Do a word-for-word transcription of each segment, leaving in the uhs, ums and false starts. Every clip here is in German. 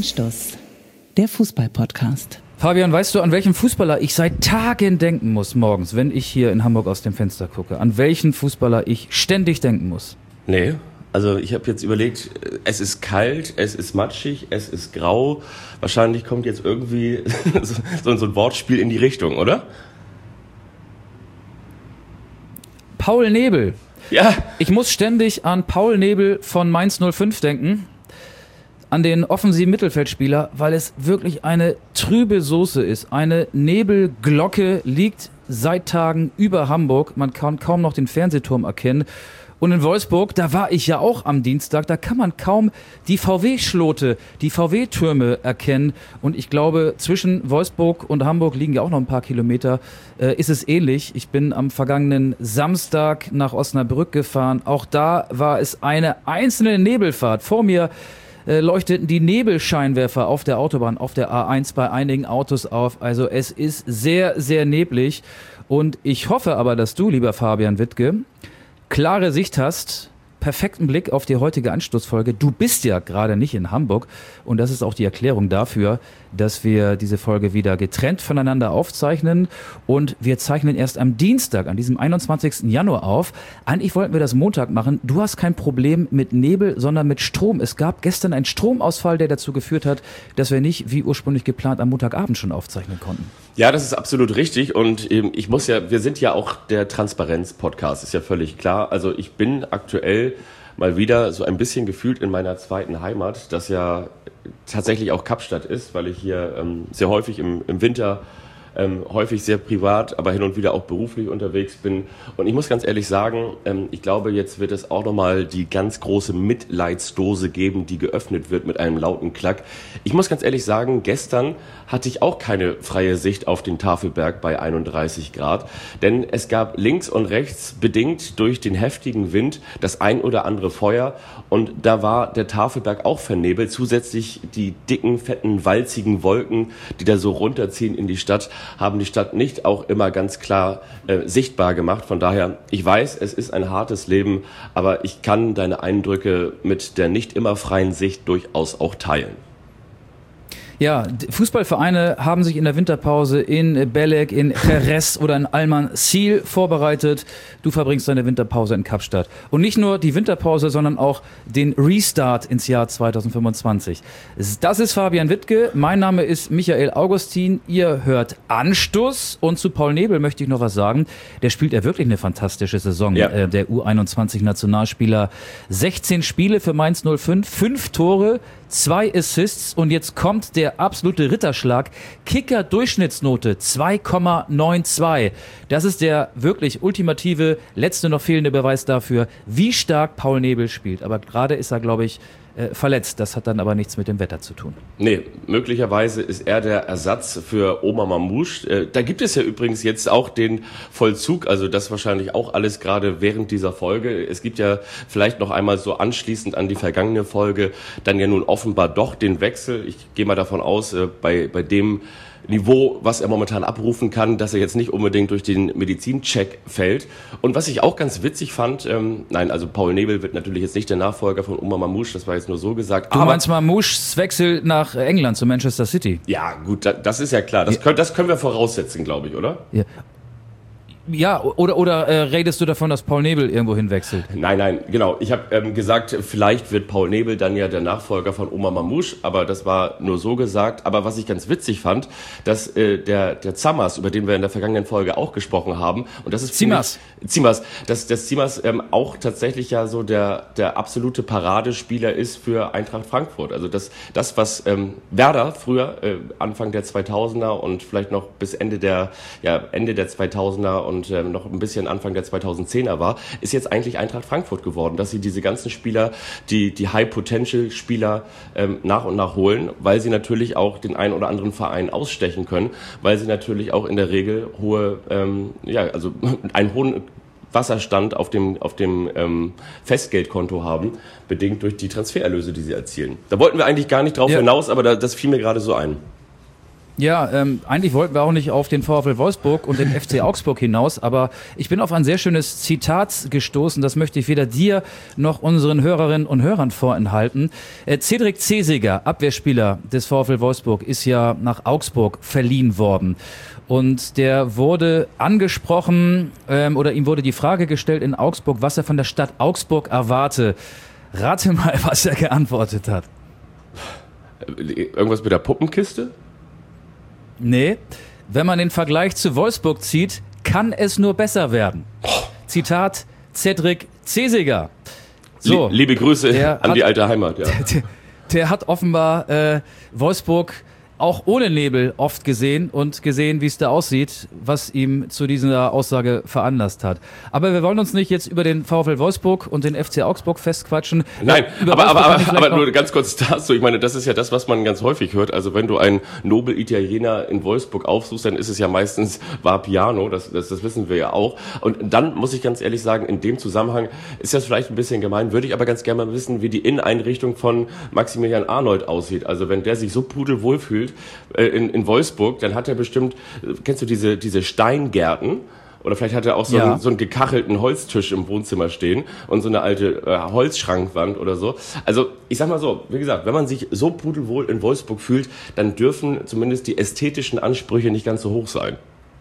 Anstoß, der Fußball-Podcast. Fabian, weißt du, an welchen Fußballer ich seit Tagen denken muss morgens, wenn ich hier in Hamburg aus dem Fenster gucke? An welchen Fußballer ich ständig denken muss? Nee, also ich habe jetzt überlegt, es ist kalt, es ist matschig, es ist grau. Wahrscheinlich kommt jetzt irgendwie so, so ein Wortspiel in die Richtung, oder? Paul Nebel. Ja. Ich muss ständig an Paul Nebel von Mainz null fünf denken, an den offensiven Mittelfeldspieler, weil es wirklich eine trübe Soße ist. Eine Nebelglocke liegt seit Tagen über Hamburg. Man kann kaum noch den Fernsehturm erkennen. Und in Wolfsburg, da war ich ja auch am Dienstag, da kann man kaum die V W-Schlote, die V W-Türme erkennen. Und ich glaube, zwischen Wolfsburg und Hamburg liegen ja auch noch ein paar Kilometer, äh, ist es ähnlich. Ich bin am vergangenen Samstag nach Osnabrück gefahren. Auch da war es eine einzelne Nebelfahrt. Vor mir äh, leuchteten die Nebelscheinwerfer auf der Autobahn, auf der A eins bei einigen Autos auf. Also es ist sehr, sehr neblig. Und ich hoffe aber, dass du, lieber Fabian Wittke, klare Sicht hast, perfekten Blick auf die heutige Anstoßfolge. Du bist ja gerade nicht in Hamburg und das ist auch die Erklärung dafür, dass wir diese Folge wieder getrennt voneinander aufzeichnen und wir zeichnen erst am Dienstag, an diesem einundzwanzigsten Januar auf. Eigentlich wollten wir das Montag machen. Du hast kein Problem mit Nebel, sondern mit Strom. Es gab gestern einen Stromausfall, der dazu geführt hat, dass wir nicht, wie ursprünglich geplant, am Montagabend schon aufzeichnen konnten. Ja, das ist absolut richtig und ähm, ich muss ja, wir sind ja auch der Transparenz-Podcast, ist ja völlig klar. Also ich bin aktuell mal wieder so ein bisschen gefühlt in meiner zweiten Heimat, das ja tatsächlich auch Kapstadt ist, weil ich hier ähm, sehr häufig im, im Winter Ähm, häufig sehr privat, aber hin und wieder auch beruflich unterwegs bin. Und ich muss ganz ehrlich sagen, ähm, ich glaube, jetzt wird es auch nochmal die ganz große Mitleidsdose geben, die geöffnet wird mit einem lauten Klack. Ich muss ganz ehrlich sagen, gestern hatte ich auch keine freie Sicht auf den Tafelberg bei einunddreißig Grad, denn es gab links und rechts, bedingt durch den heftigen Wind, das ein oder andere Feuer und da war der Tafelberg auch vernebelt, zusätzlich die dicken, fetten, walzigen Wolken, die da so runterziehen in die Stadt, haben die Stadt nicht auch immer ganz klar äh, sichtbar gemacht. Von daher, ich weiß, es ist ein hartes Leben, aber ich kann deine Eindrücke mit der nicht immer freien Sicht durchaus auch teilen. Ja, Fußballvereine haben sich in der Winterpause in Belek, in Jerez oder in Almanzil vorbereitet. Du verbringst deine Winterpause in Kapstadt. Und nicht nur die Winterpause, sondern auch den Restart ins Jahr zweitausendfünfundzwanzig. Das ist Fabian Wittke, mein Name ist Michael Augustin, ihr hört Anstoß. Und zu Paul Nebel möchte ich noch was sagen. Der spielt ja wirklich eine fantastische Saison, ja. äh, der U einundzwanzig-Nationalspieler. sechzehn Spiele für Mainz null fünf, fünf Tore, zwei Assists und jetzt kommt der absolute Ritterschlag. Kicker-Durchschnittsnote zwei Komma zweiundneunzig. Das ist der wirklich ultimative, letzte noch fehlende Beweis dafür, wie stark Paul Nebel spielt. Aber gerade ist er, glaube ich, äh, verletzt. Das hat dann aber nichts mit dem Wetter zu tun. Nee, möglicherweise ist er der Ersatz für Omar Mamouche. Äh, da gibt es ja übrigens jetzt auch den Vollzug, also das wahrscheinlich auch alles gerade während dieser Folge. Es gibt ja vielleicht noch einmal so anschließend an die vergangene Folge dann ja nun offenbar doch den Wechsel. Ich gehe mal davon aus, äh, bei, bei dem Niveau, was er momentan abrufen kann, dass er jetzt nicht unbedingt durch den Medizincheck fällt. Und was ich auch ganz witzig fand, ähm, nein, also Paul Nebel wird natürlich jetzt nicht der Nachfolger von Omar Mamouche, das war jetzt nur so gesagt. Du aber meinst Mamouches Wechsel nach England zu Manchester City? Ja, gut, das ist ja klar. Das, ja. Können, das können wir voraussetzen, glaube ich, oder? Ja. Ja, oder oder äh, redest du davon, dass Paul Nebel irgendwo hinwechselt? Nein, nein, genau. Ich habe ähm, gesagt, vielleicht wird Paul Nebel dann ja der Nachfolger von Omar Mamouche, aber das war nur so gesagt. Aber was ich ganz witzig fand, dass äh, der der Zammers, über den wir in der vergangenen Folge auch gesprochen haben, und das ist Zimas, Zimas, dass das Zimas ähm, auch tatsächlich ja so der der absolute Paradespieler ist für Eintracht Frankfurt. Also das das was ähm, Werder früher äh, Anfang der zweitausender und vielleicht noch bis Ende der ja Ende der zweitausender und ähm, noch ein bisschen Anfang der zweitausendzehner war, ist jetzt eigentlich Eintracht Frankfurt geworden, dass sie diese ganzen Spieler, die die High-Potential-Spieler ähm, nach und nach holen, weil sie natürlich auch den einen oder anderen Verein ausstechen können, weil sie natürlich auch in der Regel hohe, ähm, ja, also einen hohen Wasserstand auf dem auf dem ähm, Festgeldkonto haben, bedingt durch die Transfererlöse, die sie erzielen. Da wollten wir eigentlich gar nicht drauf ja. hinaus, aber da, das fiel mir gerade so ein. Ja, ähm, eigentlich wollten wir auch nicht auf den VfL Wolfsburg und den F C Augsburg hinaus, aber ich bin auf ein sehr schönes Zitat gestoßen, das möchte ich weder dir noch unseren Hörerinnen und Hörern vorenthalten. Äh, Cedric Zesiger, Abwehrspieler des VfL Wolfsburg, ist ja nach Augsburg verliehen worden. Und der wurde angesprochen, ähm, oder ihm wurde die Frage gestellt in Augsburg, was er von der Stadt Augsburg erwarte. Rate mal, was er geantwortet hat. Irgendwas mit der Puppenkiste? Nee, wenn man den Vergleich zu Wolfsburg zieht, kann es nur besser werden. Zitat Cedric Zesiger. So, liebe Grüße an hat, die alte Heimat. Ja. Der, der hat offenbar äh, Wolfsburg auch ohne Nebel oft gesehen und gesehen, wie es da aussieht, was ihm zu dieser Aussage veranlasst hat. Aber wir wollen uns nicht jetzt über den VfL Wolfsburg und den F C Augsburg festquatschen. Nein, über aber, aber, aber, aber nur ganz kurz dazu. Ich meine, das ist ja das, was man ganz häufig hört. Also wenn du einen Nobel-Italiener in Wolfsburg aufsuchst, dann ist es ja meistens Vapiano, das, das, das wissen wir ja auch. Und dann muss ich ganz ehrlich sagen, in dem Zusammenhang ist das vielleicht ein bisschen gemein, würde ich aber ganz gerne mal wissen, wie die Inneneinrichtung von Maximilian Arnold aussieht. Also wenn der sich so pudelwohl fühlt, In, in Wolfsburg, dann hat er bestimmt, kennst du diese, diese Steingärten? Oder vielleicht hat er auch so, ja. einen, so einen gekachelten Holztisch im Wohnzimmer stehen und so eine alte äh, Holzschrankwand oder so. Also ich sag mal so, wie gesagt, wenn man sich so pudelwohl in Wolfsburg fühlt, dann dürfen zumindest die ästhetischen Ansprüche nicht ganz so hoch sein.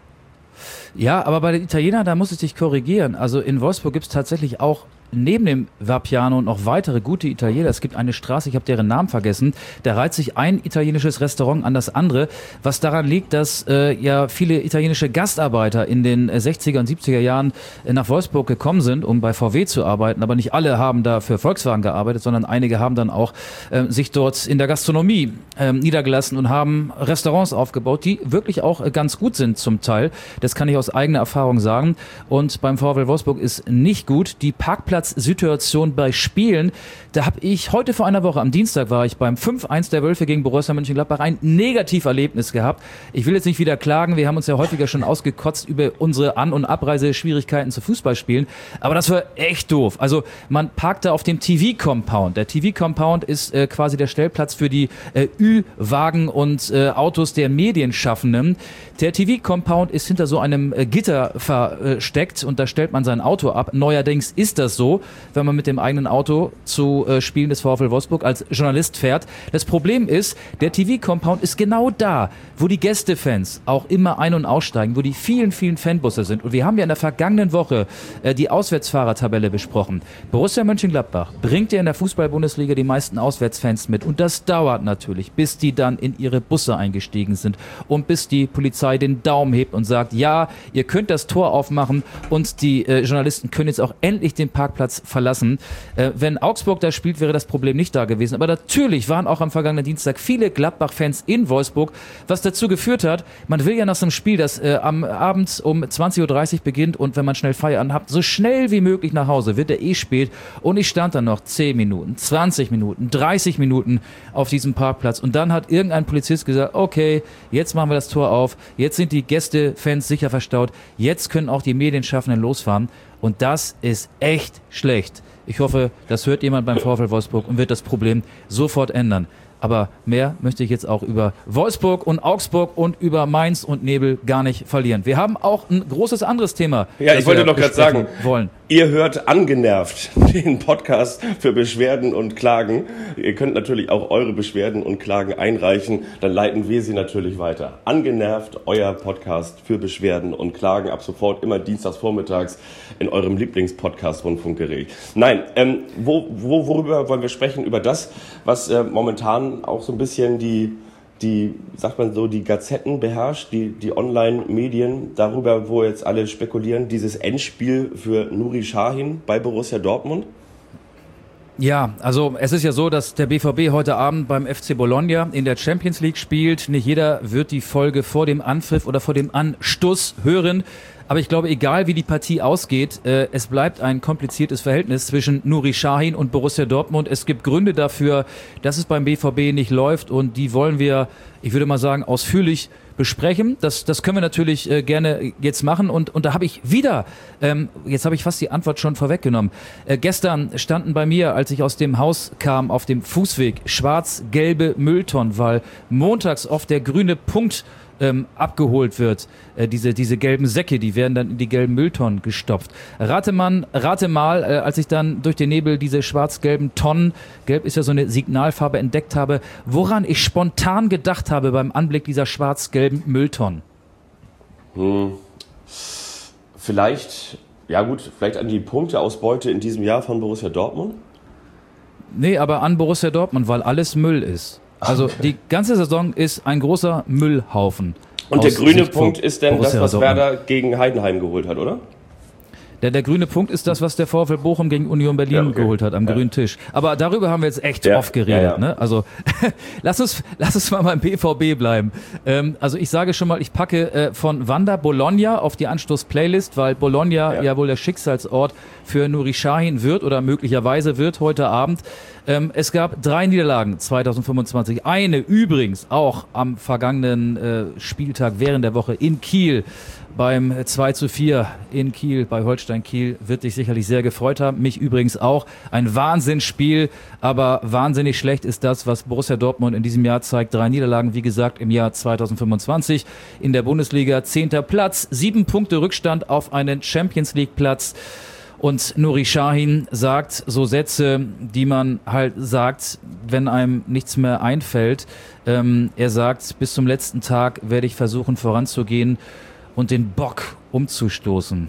Ja, aber bei den Italienern, da muss ich dich korrigieren. Also in Wolfsburg gibt es tatsächlich auch neben dem Vapiano noch weitere gute Italiener. Es gibt eine Straße, ich habe deren Namen vergessen, da reiht sich ein italienisches Restaurant an das andere, was daran liegt, dass äh, ja viele italienische Gastarbeiter in den äh, sechziger und siebziger Jahren äh, nach Wolfsburg gekommen sind, um bei V W zu arbeiten, aber nicht alle haben da für Volkswagen gearbeitet, sondern einige haben dann auch äh, sich dort in der Gastronomie äh, niedergelassen und haben Restaurants aufgebaut, die wirklich auch äh, ganz gut sind zum Teil. Das kann ich aus eigener Erfahrung sagen. Und beim VfL Wolfsburg ist nicht gut. Die Parkplatz Situation bei Spielen, da habe ich heute vor einer Woche, am Dienstag war ich beim fünf eins der Wölfe gegen Borussia Mönchengladbach ein Negativerlebnis gehabt. Ich will jetzt nicht wieder klagen, wir haben uns ja häufiger schon ausgekotzt über unsere An- und Abreiseschwierigkeiten zu Fußballspielen, aber das war echt doof. Also man parkte auf dem T V-Compound. Der T V-Compound ist äh, quasi der Stellplatz für die äh, Ü-Wagen und äh, Autos der Medienschaffenden. Der T V-Compound ist hinter so einem äh, Gitter versteckt und da stellt man sein Auto ab. Neuerdings ist das so, wenn man mit dem eigenen Auto zu äh, Spielen des VfL Wolfsburg als Journalist fährt. Das Problem ist, der T V-Compound ist genau da, wo die Gästefans auch immer ein- und aussteigen, wo die vielen, vielen Fanbusse sind. Und wir haben ja in der vergangenen Woche äh, die Auswärtsfahrertabelle besprochen. Borussia Mönchengladbach bringt ja in der Fußball-Bundesliga die meisten Auswärtsfans mit. Und das dauert natürlich, bis die dann in ihre Busse eingestiegen sind und bis die Polizei den Daumen hebt und sagt, ja, ihr könnt das Tor aufmachen und die äh, Journalisten können jetzt auch endlich den Parkplatz verlassen. Äh, wenn Augsburg da spielt, wäre das Problem nicht da gewesen. Aber natürlich waren auch am vergangenen Dienstag viele Gladbach-Fans in Wolfsburg, was dazu geführt hat, man will ja nach so einem Spiel, das äh, am Abend um zwanzig Uhr dreißig beginnt und wenn man schnell Feierabend hat, so schnell wie möglich nach Hause, wird er eh spät. Und ich stand dann noch zehn Minuten, zwanzig Minuten, dreißig Minuten auf diesem Parkplatz und dann hat irgendein Polizist gesagt, okay, jetzt machen wir das Tor auf, jetzt sind die Gästefans sicher verstaut, jetzt können auch die Medienschaffenden losfahren. Und das ist echt schlecht. Ich hoffe, das hört jemand beim VfL Wolfsburg und wird das Problem sofort ändern. Aber mehr möchte ich jetzt auch über Wolfsburg und Augsburg und über Mainz und Nebel gar nicht verlieren. Wir haben auch ein großes anderes Thema. Ja, ich wollte noch gerade sagen, wollen. Ihr hört Angenervt, den Podcast für Beschwerden und Klagen. Ihr könnt natürlich auch eure Beschwerden und Klagen einreichen, dann leiten wir sie natürlich weiter. Angenervt, euer Podcast für Beschwerden und Klagen, ab sofort immer dienstags vormittags in eurem Lieblingspodcast Rundfunkgerät. Nein, ähm, wo, wo, worüber wollen wir sprechen? Über das, was äh, momentan auch so ein bisschen die, die, sagt man so, die Gazetten beherrscht, die, die Online-Medien, darüber, wo jetzt alle spekulieren, dieses Endspiel für Nuri Sahin bei Borussia Dortmund? Ja, also es ist ja so, dass der B V B heute Abend beim F C Bologna in der Champions League spielt. Nicht jeder wird die Folge vor dem Anpfiff oder vor dem Anstoß hören. Aber ich glaube, egal wie die Partie ausgeht, äh, es bleibt ein kompliziertes Verhältnis zwischen Nuri Sahin und Borussia Dortmund. Es gibt Gründe dafür, dass es beim B V B nicht läuft und die wollen wir, ich würde mal sagen, ausführlich besprechen. Das, das können wir natürlich äh, gerne jetzt machen. Und, und da habe ich wieder, ähm, jetzt habe ich fast die Antwort schon vorweggenommen. Äh, gestern standen bei mir, als ich aus dem Haus kam, auf dem Fußweg schwarz-gelbe Mülltonnen, weil montags oft der grüne Punkt Ähm, abgeholt wird. Äh, diese, diese gelben Säcke, die werden dann in die gelben Mülltonnen gestopft. Rate man, rate mal, äh, als ich dann durch den Nebel diese schwarz-gelben Tonnen, gelb ist ja so eine Signalfarbe, entdeckt habe, woran ich spontan gedacht habe beim Anblick dieser schwarz-gelben Mülltonnen. Hm. Vielleicht, ja gut, vielleicht an die Punkteausbeute in diesem Jahr von Borussia Dortmund? Nee, aber an Borussia Dortmund, weil alles Müll ist. Also die ganze Saison ist ein großer Müllhaufen. Und der grüne Punkt ist denn das, was Werder gegen Heidenheim geholt hat, oder? Der, der grüne Punkt ist das, was der VfL Bochum gegen Union Berlin ja, okay. geholt hat am ja. grünen Tisch. Aber darüber haben wir jetzt echt ja. oft geredet. Ja, ja. Ne? Also lass uns, lass uns mal beim B V B bleiben. Ähm, also ich sage schon mal, ich packe äh, von Wanda Bologna auf die Anstoß-Playlist, weil Bologna ja. ja wohl der Schicksalsort für Nuri Sahin wird oder möglicherweise wird heute Abend. Ähm, es gab drei Niederlagen zwanzig fünfundzwanzig. Eine übrigens auch am vergangenen äh, Spieltag während der Woche in Kiel. Beim zwei zu vier in Kiel, bei Holstein Kiel, wird dich sicherlich sehr gefreut haben. Mich übrigens auch. Ein Wahnsinnsspiel, aber wahnsinnig schlecht ist das, was Borussia Dortmund in diesem Jahr zeigt. Drei Niederlagen, wie gesagt, im Jahr zwanzig fünfundzwanzig. In der Bundesliga zehnter Platz, sieben Punkte Rückstand auf einen Champions League Platz. Und Nuri Sahin sagt so Sätze, die man halt sagt, wenn einem nichts mehr einfällt. Ähm, er sagt, bis zum letzten Tag werde ich versuchen voranzugehen und den Bock umzustoßen.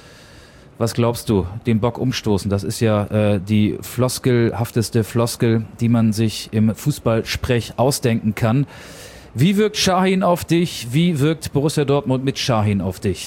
Was glaubst du, den Bock umstoßen? Das ist ja äh, die floskelhafteste Floskel, die man sich im Fußballsprech ausdenken kann. Wie wirkt Sahin auf dich? Wie wirkt Borussia Dortmund mit Sahin auf dich?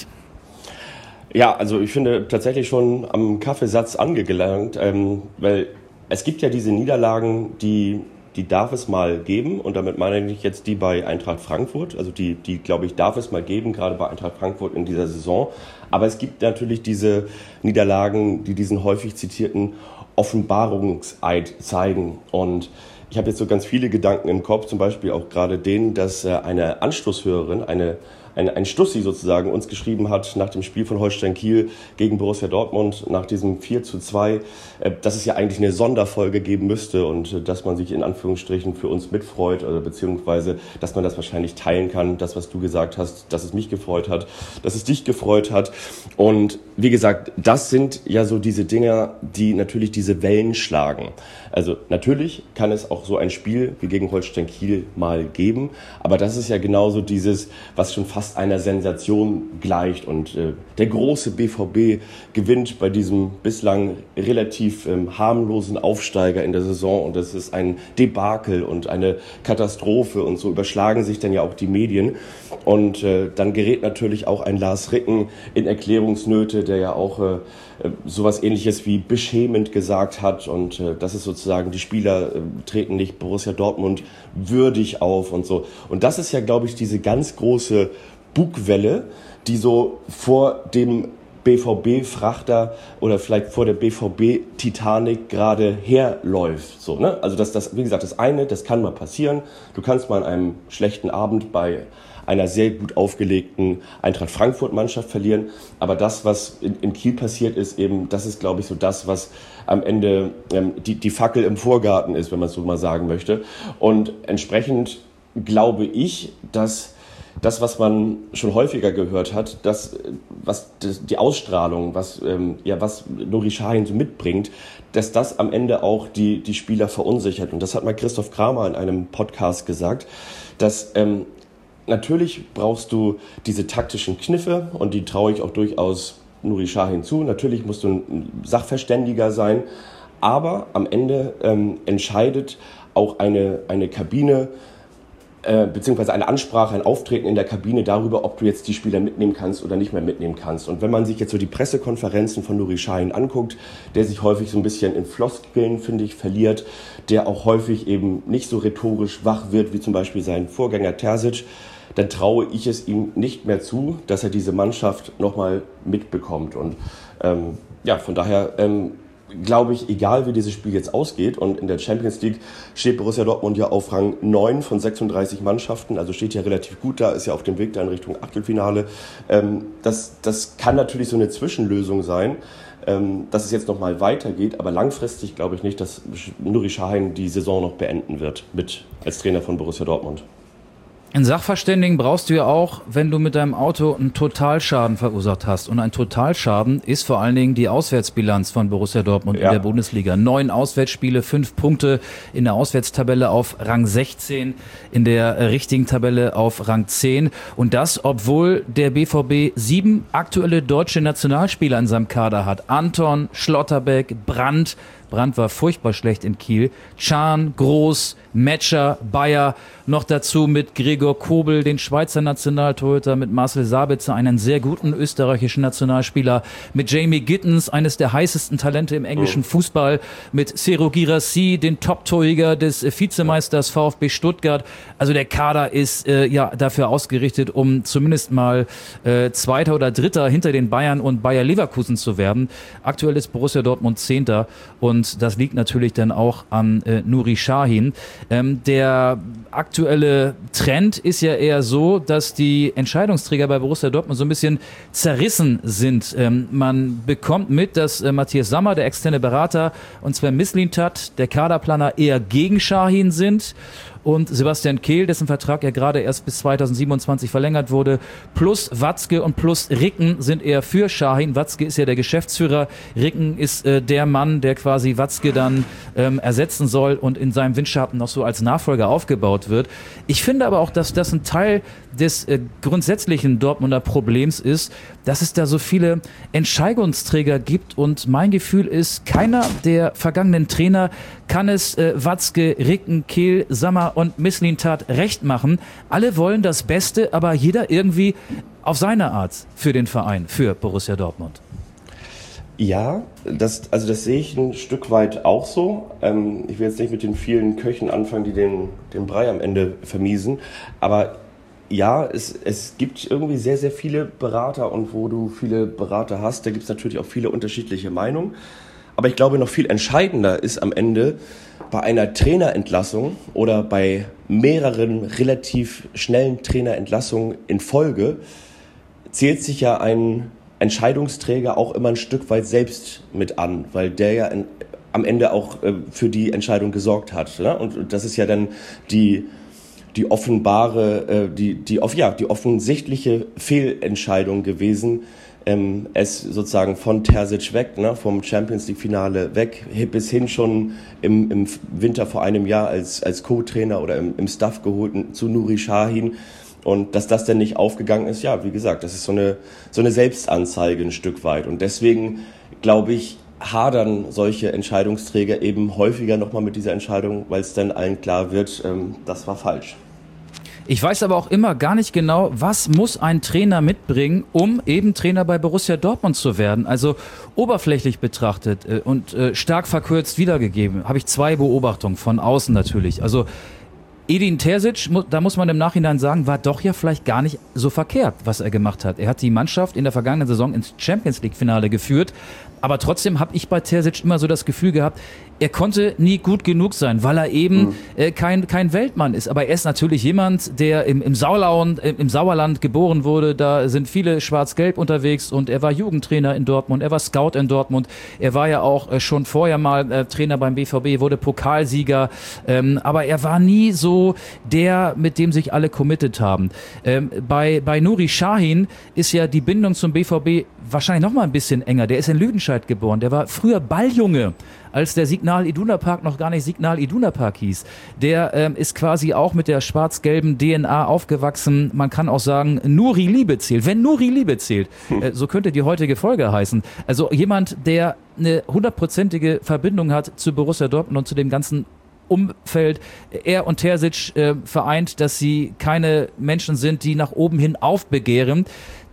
Ja, also ich finde tatsächlich schon am Kaffeesatz angelangt, ähm, weil es gibt ja diese Niederlagen, die die darf es mal geben, und damit meine ich jetzt die bei Eintracht Frankfurt, also die, die glaube ich, darf es mal geben, gerade bei Eintracht Frankfurt in dieser Saison. Aber es gibt natürlich diese Niederlagen, die diesen häufig zitierten Offenbarungseid zeigen. Und ich habe jetzt so ganz viele Gedanken im Kopf, zum Beispiel auch gerade den, dass eine Anstoßhörerin, eine Ein, ein Stussi sozusagen uns geschrieben hat nach dem Spiel von Holstein Kiel gegen Borussia Dortmund, nach diesem vier zu zwei, äh, dass es ja eigentlich eine Sonderfolge geben müsste und äh, dass man sich in Anführungsstrichen für uns mitfreut, oder beziehungsweise, dass man das wahrscheinlich teilen kann, das, was du gesagt hast, dass es mich gefreut hat, dass es dich gefreut hat. Und wie gesagt, das sind ja so diese Dinger, die natürlich diese Wellen schlagen. Also natürlich kann es auch so ein Spiel wie gegen Holstein Kiel mal geben, aber das ist ja genauso dieses, was schon fast einer Sensation gleicht, und äh, der große B V B gewinnt bei diesem bislang relativ ähm, harmlosen Aufsteiger in der Saison, und das ist ein Debakel und eine Katastrophe, und so überschlagen sich dann ja auch die Medien, und äh, dann gerät natürlich auch ein Lars Ricken in Erklärungsnöte, der ja auch äh, sowas Ähnliches wie beschämend gesagt hat, und äh, das ist sozusagen, die Spieler äh, treten nicht Borussia Dortmund würdig auf und so, und das ist ja, glaube ich, diese ganz große Bugwelle, die so vor dem B V B-Frachter oder vielleicht vor der B V B-Titanic gerade herläuft. So, ne? Also das, das, wie gesagt, das eine, das kann mal passieren. Du kannst mal an einem schlechten Abend bei einer sehr gut aufgelegten Eintracht Frankfurt-Mannschaft verlieren. Aber das, was in, in Kiel passiert ist, eben, das ist, glaube ich, so das, was am Ende ähm, die, die Fackel im Vorgarten ist, wenn man es so mal sagen möchte. Und entsprechend glaube ich, dass das, was man schon häufiger gehört hat, das, was das, die Ausstrahlung, was, ähm, ja, was Nuri Sahin so mitbringt, dass das am Ende auch die, die Spieler verunsichert. Und das hat mal Christoph Kramer in einem Podcast gesagt, dass ähm, natürlich brauchst du diese taktischen Kniffe, und die traue ich auch durchaus Nuri Sahin zu. Natürlich musst du ein Sachverständiger sein, aber am Ende ähm, entscheidet auch eine, eine Kabine, beziehungsweise eine Ansprache, ein Auftreten in der Kabine darüber, ob du jetzt die Spieler mitnehmen kannst oder nicht mehr mitnehmen kannst. Und wenn man sich jetzt so die Pressekonferenzen von Nuri Sahin anguckt, der sich häufig so ein bisschen in Floskeln, finde ich, verliert, der auch häufig eben nicht so rhetorisch wach wird, wie zum Beispiel sein Vorgänger Terzic, dann traue ich es ihm nicht mehr zu, dass er diese Mannschaft nochmal mitbekommt. Und ähm, ja, von daher ähm, glaube ich, egal wie dieses Spiel jetzt ausgeht, und in der Champions League steht Borussia Dortmund ja auf Rang neun von sechsunddreißig Mannschaften, also steht ja relativ gut da, ist ja auf dem Weg da in Richtung Achtelfinale. Ähm, das, das kann natürlich so eine Zwischenlösung sein, ähm, dass es jetzt nochmal weitergeht, aber langfristig glaube ich nicht, dass Nuri Sahin die Saison noch beenden wird mit als Trainer von Borussia Dortmund. Einen Sachverständigen brauchst du ja auch, wenn du mit deinem Auto einen Totalschaden verursacht hast. Und ein Totalschaden ist vor allen Dingen die Auswärtsbilanz von Borussia Dortmund ja. in der Bundesliga. Neun Auswärtsspiele, fünf Punkte in der Auswärtstabelle auf Rang sechzehn, in der richtigen Tabelle auf Rang zehn. Und das, obwohl der B V B sieben aktuelle deutsche Nationalspieler in seinem Kader hat. Anton, Schlotterbeck, Brandt. Brandt war furchtbar schlecht in Kiel. Can, Groß, Metscher, Bayer, noch dazu mit Gregor Kobel, den Schweizer Nationaltorhüter, mit Marcel Sabitzer, einen sehr guten österreichischen Nationalspieler, mit Jamie Gittens, eines der heißesten Talente im englischen Fußball, mit Serhou Guirassy, den Top-Torjäger des Vizemeisters VfB Stuttgart. Also der Kader ist äh, ja dafür ausgerichtet, um zumindest mal äh, Zweiter oder Dritter hinter den Bayern und Bayer Leverkusen zu werden. Aktuell ist Borussia Dortmund Zehnter und das liegt natürlich dann auch an äh, Nuri Sahin. Ähm, der aktuelle Trend ist ja eher so, dass die Entscheidungsträger bei Borussia Dortmund so ein bisschen zerrissen sind. Ähm, man bekommt mit, dass äh, Matthias Sammer, der externe Berater, und Sven Mislintat, der Kaderplaner, eher gegen Sahin sind. Und Sebastian Kehl, dessen Vertrag ja gerade erst bis zweitausendsiebenundzwanzig verlängert wurde, plus Watzke und plus Ricken sind eher für Sahin. Watzke ist ja der Geschäftsführer, Ricken ist äh, der Mann, der quasi Watzke dann ähm, ersetzen soll und in seinem Windschatten noch so als Nachfolger aufgebaut wird. Ich finde aber auch, dass das ein Teil des äh, grundsätzlichen Dortmunder Problems ist, dass es da so viele Entscheidungsträger gibt, und mein Gefühl ist, keiner der vergangenen Trainer kann es äh, Watzke, Ricken, Kehl, Sammer und Mislintat recht machen. Alle wollen das Beste, aber jeder irgendwie auf seine Art für den Verein, für Borussia Dortmund. Ja, das, also das sehe ich ein Stück weit auch so. Ähm, ich will jetzt nicht mit den vielen Köchen anfangen, die den, den Brei am Ende vermiesen, aber ja, es, es gibt irgendwie sehr, sehr viele Berater, und wo du viele Berater hast, da gibt es natürlich auch viele unterschiedliche Meinungen. Aber ich glaube, noch viel entscheidender ist am Ende bei einer Trainerentlassung oder bei mehreren relativ schnellen Trainerentlassungen in Folge zählt sich ja ein Entscheidungsträger auch immer ein Stück weit selbst mit an, weil der ja in, am Ende auch äh, für die Entscheidung gesorgt hat. Ne? Und, und das ist ja dann die die offenbare, äh, die die off, ja die offensichtliche Fehlentscheidung gewesen, ähm, es sozusagen von Terzic weg, ne, vom Champions League Finale weg, bis hin schon im, im Winter vor einem Jahr als als Co-Trainer oder im, im Staff geholten zu Nuri Sahin. Und dass das denn nicht aufgegangen ist, ja, wie gesagt, das ist so eine so eine Selbstanzeige ein Stück weit. Und deswegen glaube ich, hadern solche Entscheidungsträger eben häufiger nochmal mit dieser Entscheidung, weil es dann allen klar wird, ähm, das war falsch. Ich weiß aber auch immer gar nicht genau, was muss ein Trainer mitbringen, um eben Trainer bei Borussia Dortmund zu werden. Also oberflächlich betrachtet äh, und äh, stark verkürzt wiedergegeben, habe ich zwei Beobachtungen von außen natürlich. Also Edin Terzic, da muss man im Nachhinein sagen, war doch ja vielleicht gar nicht so verkehrt, was er gemacht hat. Er hat die Mannschaft in der vergangenen Saison ins Champions League Finale geführt, aber trotzdem habe ich bei Terzic immer so das Gefühl gehabt, er konnte nie gut genug sein, weil er eben mhm. äh, kein, kein Weltmann ist. Aber er ist natürlich jemand, der im, im, Sauerland, äh, im Sauerland geboren wurde. Da sind viele schwarz-gelb unterwegs, und er war Jugendtrainer in Dortmund, er war Scout in Dortmund. Er war ja auch äh, schon vorher mal äh, Trainer beim B V B, wurde Pokalsieger. Ähm, aber er war nie so der, mit dem sich alle committed haben. Ähm, bei, bei Nuri Sahin ist ja die Bindung zum B V B wahrscheinlich noch mal ein bisschen enger. Der ist in Lüdenscheid geboren. Der war früher Balljunge, als der Signal Iduna Park noch gar nicht Signal Iduna Park hieß. Der ähm, ist quasi auch mit der schwarz-gelben D N A aufgewachsen. Man kann auch sagen, Nuri Liebe zählt. Wenn Nuri Liebe zählt, hm. äh, so könnte die heutige Folge heißen. Also jemand, der eine hundertprozentige Verbindung hat zu Borussia Dortmund und zu dem ganzen Umfeld. Er und Terzic äh, vereint, dass sie keine Menschen sind, die nach oben hin aufbegehren.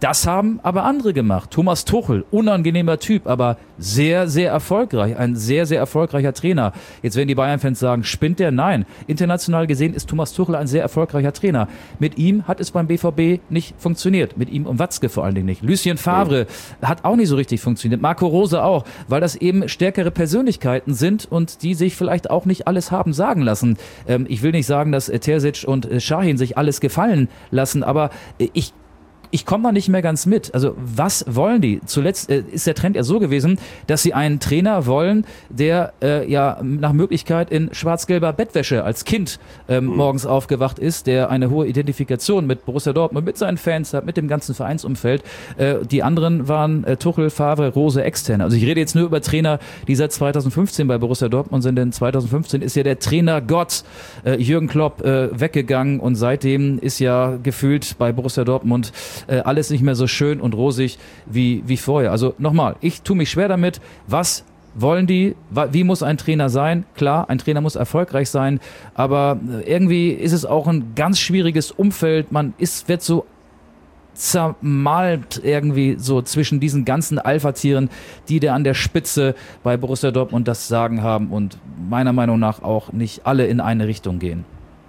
Das haben aber andere gemacht. Thomas Tuchel, unangenehmer Typ, aber sehr, sehr erfolgreich. Ein sehr, sehr erfolgreicher Trainer. Jetzt werden die Bayern-Fans sagen, spinnt der? Nein. International gesehen ist Thomas Tuchel ein sehr erfolgreicher Trainer. Mit ihm hat es beim B V B nicht funktioniert. Mit ihm und Watzke vor allen Dingen nicht. Lucien Favre ja. hat auch nicht so richtig funktioniert. Marco Rose auch, weil das eben stärkere Persönlichkeiten sind und die sich vielleicht auch nicht alles haben sagen lassen. Ähm, ich will nicht sagen, dass Terzic und Şahin sich alles gefallen lassen, aber ich Ich komme da nicht mehr ganz mit. Also was wollen die? Zuletzt äh, ist der Trend ja so gewesen, dass sie einen Trainer wollen, der äh, ja nach Möglichkeit in schwarz-gelber Bettwäsche als Kind ähm, mhm. morgens aufgewacht ist, der eine hohe Identifikation mit Borussia Dortmund, mit seinen Fans hat, mit dem ganzen Vereinsumfeld. Äh, die anderen waren äh, Tuchel, Favre, Rose, Externe. Also ich rede jetzt nur über Trainer, die seit zweitausendfünfzehn bei Borussia Dortmund sind, denn zweitausendfünfzehn ist ja der Trainergott äh, Jürgen Klopp äh, weggegangen und seitdem ist ja gefühlt bei Borussia Dortmund alles nicht mehr so schön und rosig wie, wie vorher. Also nochmal, ich tue mich schwer damit. Was wollen die? Wie muss ein Trainer sein? Klar, ein Trainer muss erfolgreich sein, aber irgendwie ist es auch ein ganz schwieriges Umfeld. Man ist, wird so zermalt irgendwie so zwischen diesen ganzen Alpha-Tieren, die da an der Spitze bei Borussia Dortmund das Sagen haben und meiner Meinung nach auch nicht alle in eine Richtung gehen.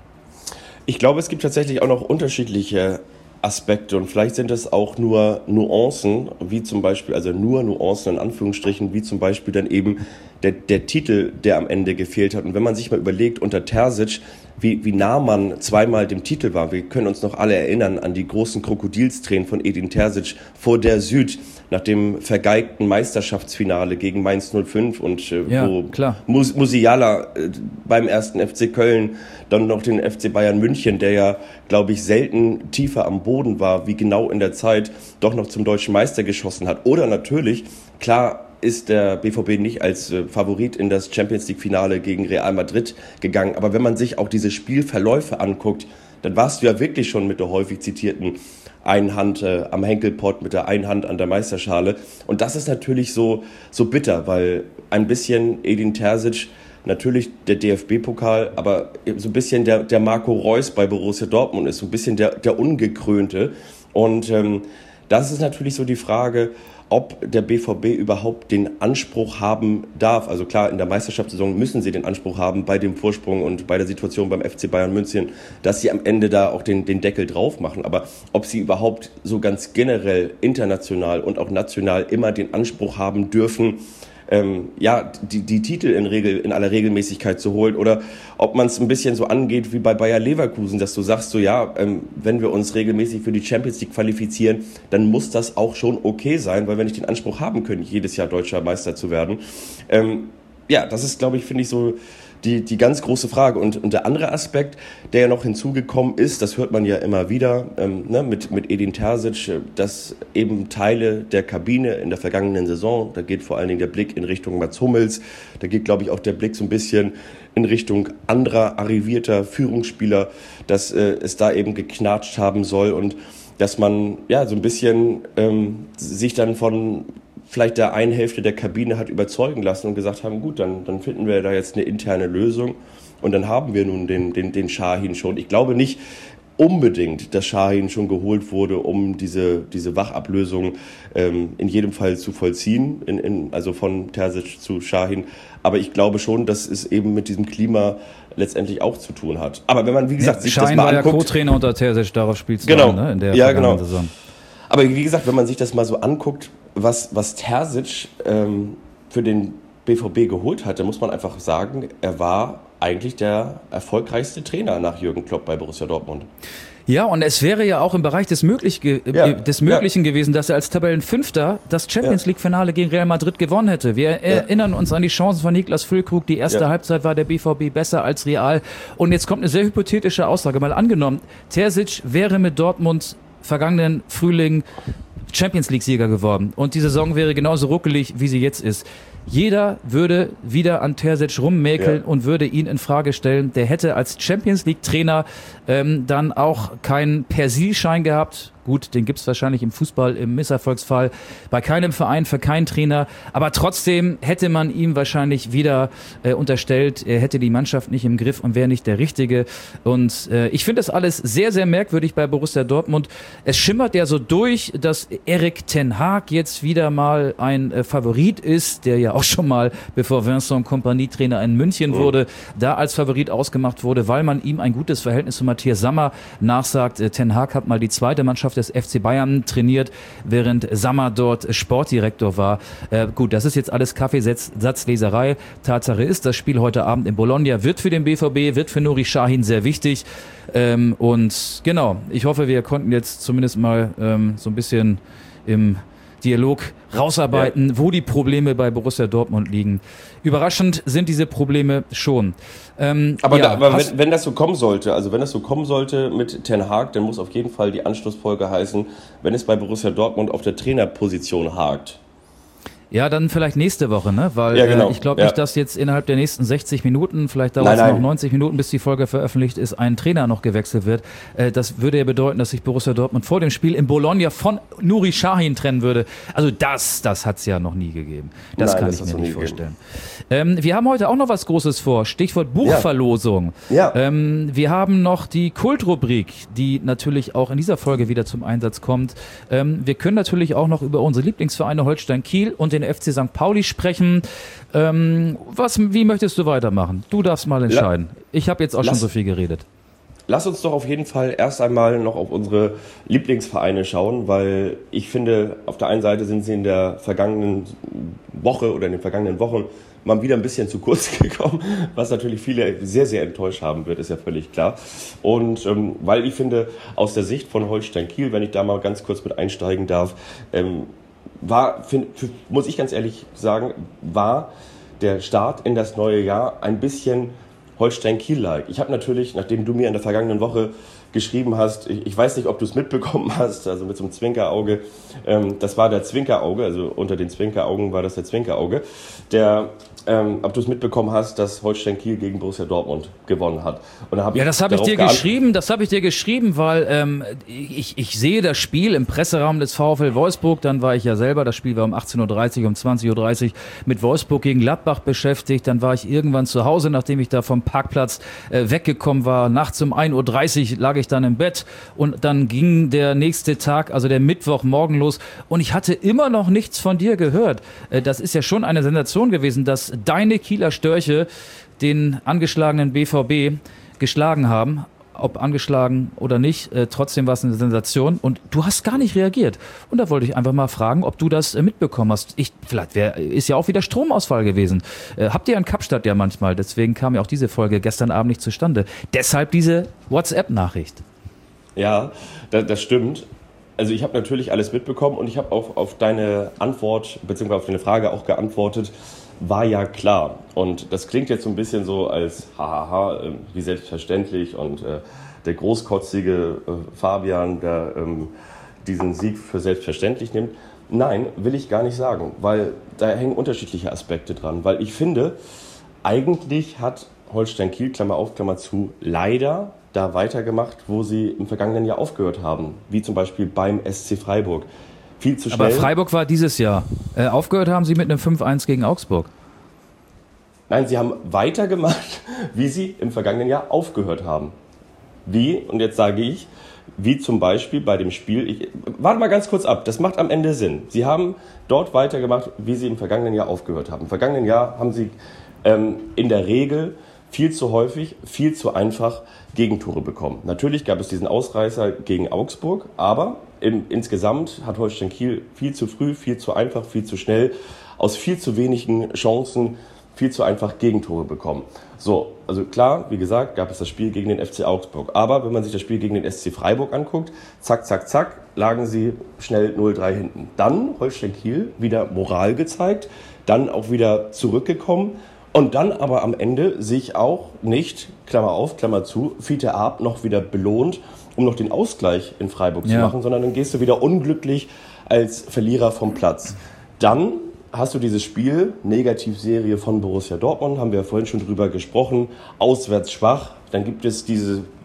Ich glaube, es gibt tatsächlich auch noch unterschiedliche Aspekte und vielleicht sind es auch nur Nuancen, wie zum Beispiel, also nur Nuancen in Anführungsstrichen, wie zum Beispiel dann eben der, der Titel, der am Ende gefehlt hat. Und wenn man sich mal überlegt, unter Terzic, wie, wie nah man zweimal dem Titel war, wir können uns noch alle erinnern an die großen Krokodilstränen von Edin Terzic vor der Süd, nach dem vergeigten Meisterschaftsfinale gegen Mainz null fünf und äh, ja, wo klar. Mus- Musiala äh, beim ersten F C Köln, dann noch den F C Bayern München, der ja, glaube ich, selten tiefer am Boden war, wie genau in der Zeit doch noch zum deutschen Meister geschossen hat. Oder natürlich, klar, ist der B V B nicht als äh, Favorit in das Champions-League-Finale gegen Real Madrid gegangen. Aber wenn man sich auch diese Spielverläufe anguckt, dann warst du ja wirklich schon mit der häufig zitierten einen Hand äh, am Henkelpott, mit der einen Hand an der Meisterschale. Und das ist natürlich so, so bitter, weil ein bisschen Edin Terzic, natürlich der D F B-Pokal, aber so ein bisschen der, der Marco Reus bei Borussia Dortmund ist, so ein bisschen der, der Ungekrönte. Und ähm, das ist natürlich so die Frage, ob der B V B überhaupt den Anspruch haben darf. Also klar, in der Meisterschaftssaison müssen sie den Anspruch haben bei dem Vorsprung und bei der Situation beim F C Bayern München, dass sie am Ende da auch den, den Deckel drauf machen. Aber ob sie überhaupt so ganz generell international und auch national immer den Anspruch haben dürfen, Ähm, ja, die, die Titel in, Regel, in aller Regelmäßigkeit zu holen oder ob man es ein bisschen so angeht wie bei Bayer Leverkusen, dass du sagst, so ja, ähm, wenn wir uns regelmäßig für die Champions League qualifizieren, dann muss das auch schon okay sein, weil wir nicht den Anspruch haben können, jedes Jahr deutscher Meister zu werden. Ähm, ja, das ist, glaube ich, finde ich so die, die ganz große Frage. Und, und der andere Aspekt, der ja noch hinzugekommen ist, das hört man ja immer wieder ähm, ne, mit, mit Edin Terzic, dass eben Teile der Kabine in der vergangenen Saison, da geht vor allen Dingen der Blick in Richtung Mats Hummels, da geht, glaube ich, auch der Blick so ein bisschen in Richtung anderer arrivierter Führungsspieler, dass äh, es da eben geknatscht haben soll und dass man ja so ein bisschen ähm, sich dann von vielleicht der einen Hälfte der Kabine hat überzeugen lassen und gesagt haben, gut, dann, dann finden wir da jetzt eine interne Lösung und dann haben wir nun den, den, den Şahin schon. Ich glaube nicht unbedingt, dass Şahin schon geholt wurde, um diese, diese Wachablösung ähm, in jedem Fall zu vollziehen, in, in, also von Terzic zu Şahin. Aber ich glaube schon, dass es eben mit diesem Klima letztendlich auch zu tun hat. Aber wenn man, wie gesagt, ja, sich Şahin das mal war anguckt... ja Co-Trainer unter Terzic, darauf spielst du genau, an, ne, in der ja, vergangenen genau. Saison. Aber wie gesagt, wenn man sich das mal so anguckt, was, was Terzic ähm, für den B V B geholt hat, dann muss man einfach sagen, er war eigentlich der erfolgreichste Trainer nach Jürgen Klopp bei Borussia Dortmund. Ja, und es wäre ja auch im Bereich des, Möglich ge- ja, des Möglichen ja. gewesen, dass er als Tabellenfünfter das Champions League-Finale gegen Real Madrid gewonnen hätte. Wir ja. erinnern uns an die Chancen von Niklas Füllkrug. Die erste ja. Halbzeit war der B V B besser als Real. Und jetzt kommt eine sehr hypothetische Aussage. Mal angenommen, Terzic wäre mit Dortmund vergangenen Frühling Champions-League-Sieger geworden. Und die Saison wäre genauso ruckelig, wie sie jetzt ist. Jeder würde wieder an Terzic rummäkeln ja. und würde ihn in Frage stellen. Der hätte als Champions-League-Trainer ähm, dann auch keinen Persilschein gehabt, Gut, den gibt's wahrscheinlich im Fußball im Misserfolgsfall bei keinem Verein, für keinen Trainer. Aber trotzdem hätte man ihm wahrscheinlich wieder äh, unterstellt, er hätte die Mannschaft nicht im Griff und wäre nicht der Richtige. Und äh, ich finde das alles sehr, sehr merkwürdig bei Borussia Dortmund. Es schimmert ja so durch, dass Erik ten Hag jetzt wieder mal ein äh, Favorit ist, der ja auch schon mal, bevor Vincent Kompany Trainer in München mhm. wurde, da als Favorit ausgemacht wurde, weil man ihm ein gutes Verhältnis zu Matthias Sammer nachsagt. Äh, Ten Hag hat mal die zweite Mannschaft des F C Bayern trainiert, während Sammer dort Sportdirektor war. Äh, gut, das ist jetzt alles Kaffeesatzleserei. Tatsache ist, das Spiel heute Abend in Bologna wird für den B V B, wird für Nuri Sahin sehr wichtig. Ähm, und genau, ich hoffe, wir konnten jetzt zumindest mal ähm, so ein bisschen im Dialog rausarbeiten, ja. wo die Probleme bei Borussia Dortmund liegen. Überraschend sind diese Probleme schon. Ähm, aber ja, da, aber wenn, wenn das so kommen sollte, also wenn das so kommen sollte mit Ten Hag, dann muss auf jeden Fall die Anschlussfolge heißen, wenn es bei Borussia Dortmund auf der Trainerposition hakt. Ja, dann vielleicht nächste Woche, ne? Weil ja, genau. äh, ich glaube ja. nicht, dass jetzt innerhalb der nächsten sechzig Minuten, vielleicht dauert es noch neunzig Minuten, bis die Folge veröffentlicht ist, ein Trainer noch gewechselt wird. Äh, das würde ja bedeuten, dass sich Borussia Dortmund vor dem Spiel in Bologna von Nuri Sahin trennen würde. Also das, das hat es ja noch nie gegeben. Das Nein, kann das ich mir nicht vorstellen. Ähm, wir haben heute auch noch was Großes vor. Stichwort Buchverlosung. Ja. Ja. Ähm, wir haben noch die Kultrubrik, die natürlich auch in dieser Folge wieder zum Einsatz kommt. Ähm, wir können natürlich auch noch über unsere Lieblingsvereine Holstein Kiel und den F C Sankt Pauli sprechen. Ähm, was, wie möchtest du weitermachen? Du darfst mal entscheiden. Ich habe jetzt auch lass, schon so viel geredet. Lass uns doch auf jeden Fall erst einmal noch auf unsere Lieblingsvereine schauen, weil ich finde, auf der einen Seite sind sie in der vergangenen Woche oder in den vergangenen Wochen mal wieder ein bisschen zu kurz gekommen, was natürlich viele sehr, sehr enttäuscht haben wird, ist ja völlig klar. Und ähm, weil ich finde, aus der Sicht von Holstein Kiel, wenn ich da mal ganz kurz mit einsteigen darf, ähm, war, find, muss ich ganz ehrlich sagen, war der Start in das neue Jahr ein bisschen Holstein Kiel-like. Ich habe natürlich, nachdem du mir in der vergangenen Woche geschrieben hast, ich, ich weiß nicht, ob du es mitbekommen hast, also mit so einem Zwinkerauge, ähm, das war der Zwinkerauge, also unter den Zwinkeraugen war das der Zwinkerauge, der, ähm, ob du es mitbekommen hast, dass Holstein Kiel gegen Borussia Dortmund gewonnen hat. Und da hab ja, ich das habe ich dir geantwortet. geschrieben, das habe ich dir geschrieben, weil ähm, ich, ich sehe das Spiel im Presseraum des VfL Wolfsburg, dann war ich ja selber, das Spiel war um achtzehn Uhr dreißig, um zwanzig Uhr dreißig mit Wolfsburg gegen Gladbach beschäftigt, dann war ich irgendwann zu Hause, nachdem ich da vom Parkplatz äh, weggekommen war, nachts um ein Uhr dreißig lag ich dann im Bett und dann ging der nächste Tag, also der Mittwochmorgen los und ich hatte immer noch nichts von dir gehört. Äh, das ist ja schon eine Sensation gewesen, dass deine Kieler Störche den angeschlagenen B V B geschlagen haben, ob angeschlagen oder nicht, äh, trotzdem war es eine Sensation und du hast gar nicht reagiert. Und da wollte ich einfach mal fragen, ob du das äh, mitbekommen hast. Ich, vielleicht wär, ist ja auch wieder Stromausfall gewesen. Äh, habt ihr in Kapstadt ja manchmal, deswegen kam ja auch diese Folge gestern Abend nicht zustande. Deshalb diese WhatsApp-Nachricht. Ja, das, das stimmt. Also ich habe natürlich alles mitbekommen und ich habe auch auf deine Antwort bzw. auf deine Frage auch geantwortet, war ja klar. Und das klingt jetzt so ein bisschen so als hahaha, äh, wie selbstverständlich und äh, der großkotzige äh, Fabian, der ähm, diesen Sieg für selbstverständlich nimmt. Nein, will ich gar nicht sagen, weil da hängen unterschiedliche Aspekte dran. Weil ich finde, eigentlich hat Holstein Kiel, Klammer auf, Klammer zu, leider da weitergemacht, wo sie im vergangenen Jahr aufgehört haben. Wie zum Beispiel beim S C Freiburg. Viel zu schnell. Aber Freiburg war dieses Jahr. Äh, aufgehört haben sie mit einem fünf eins gegen Augsburg. Nein, sie haben weitergemacht, wie sie im vergangenen Jahr aufgehört haben. Wie, und jetzt sage ich, wie zum Beispiel bei dem Spiel, ich, warte mal ganz kurz ab, das macht am Ende Sinn. Sie haben dort weitergemacht, wie sie im vergangenen Jahr aufgehört haben. Im vergangenen Jahr haben sie ähm, in der Regel viel zu häufig, viel zu einfach Gegentore bekommen. Natürlich gab es diesen Ausreißer gegen Augsburg, aber im, insgesamt hat Holstein Kiel viel zu früh, viel zu einfach, viel zu schnell, aus viel zu wenigen Chancen viel zu einfach Gegentore bekommen. So, also klar, wie gesagt, gab es das Spiel gegen den F C Augsburg. Aber wenn man sich das Spiel gegen den S C Freiburg anguckt, zack, zack, zack, lagen sie schnell null drei hinten. Dann Holstein Kiel wieder Moral gezeigt, dann auch wieder zurückgekommen und dann aber am Ende sich auch nicht, Klammer auf, Klammer zu, Fiete Arp noch wieder belohnt, um noch den Ausgleich in Freiburg ja. zu machen, sondern dann gehst du wieder unglücklich als Verlierer vom Platz. Dann hast du dieses Spiel, Negativserie von Borussia Dortmund, haben wir ja vorhin schon drüber gesprochen, auswärts schwach. Dann gibt es diese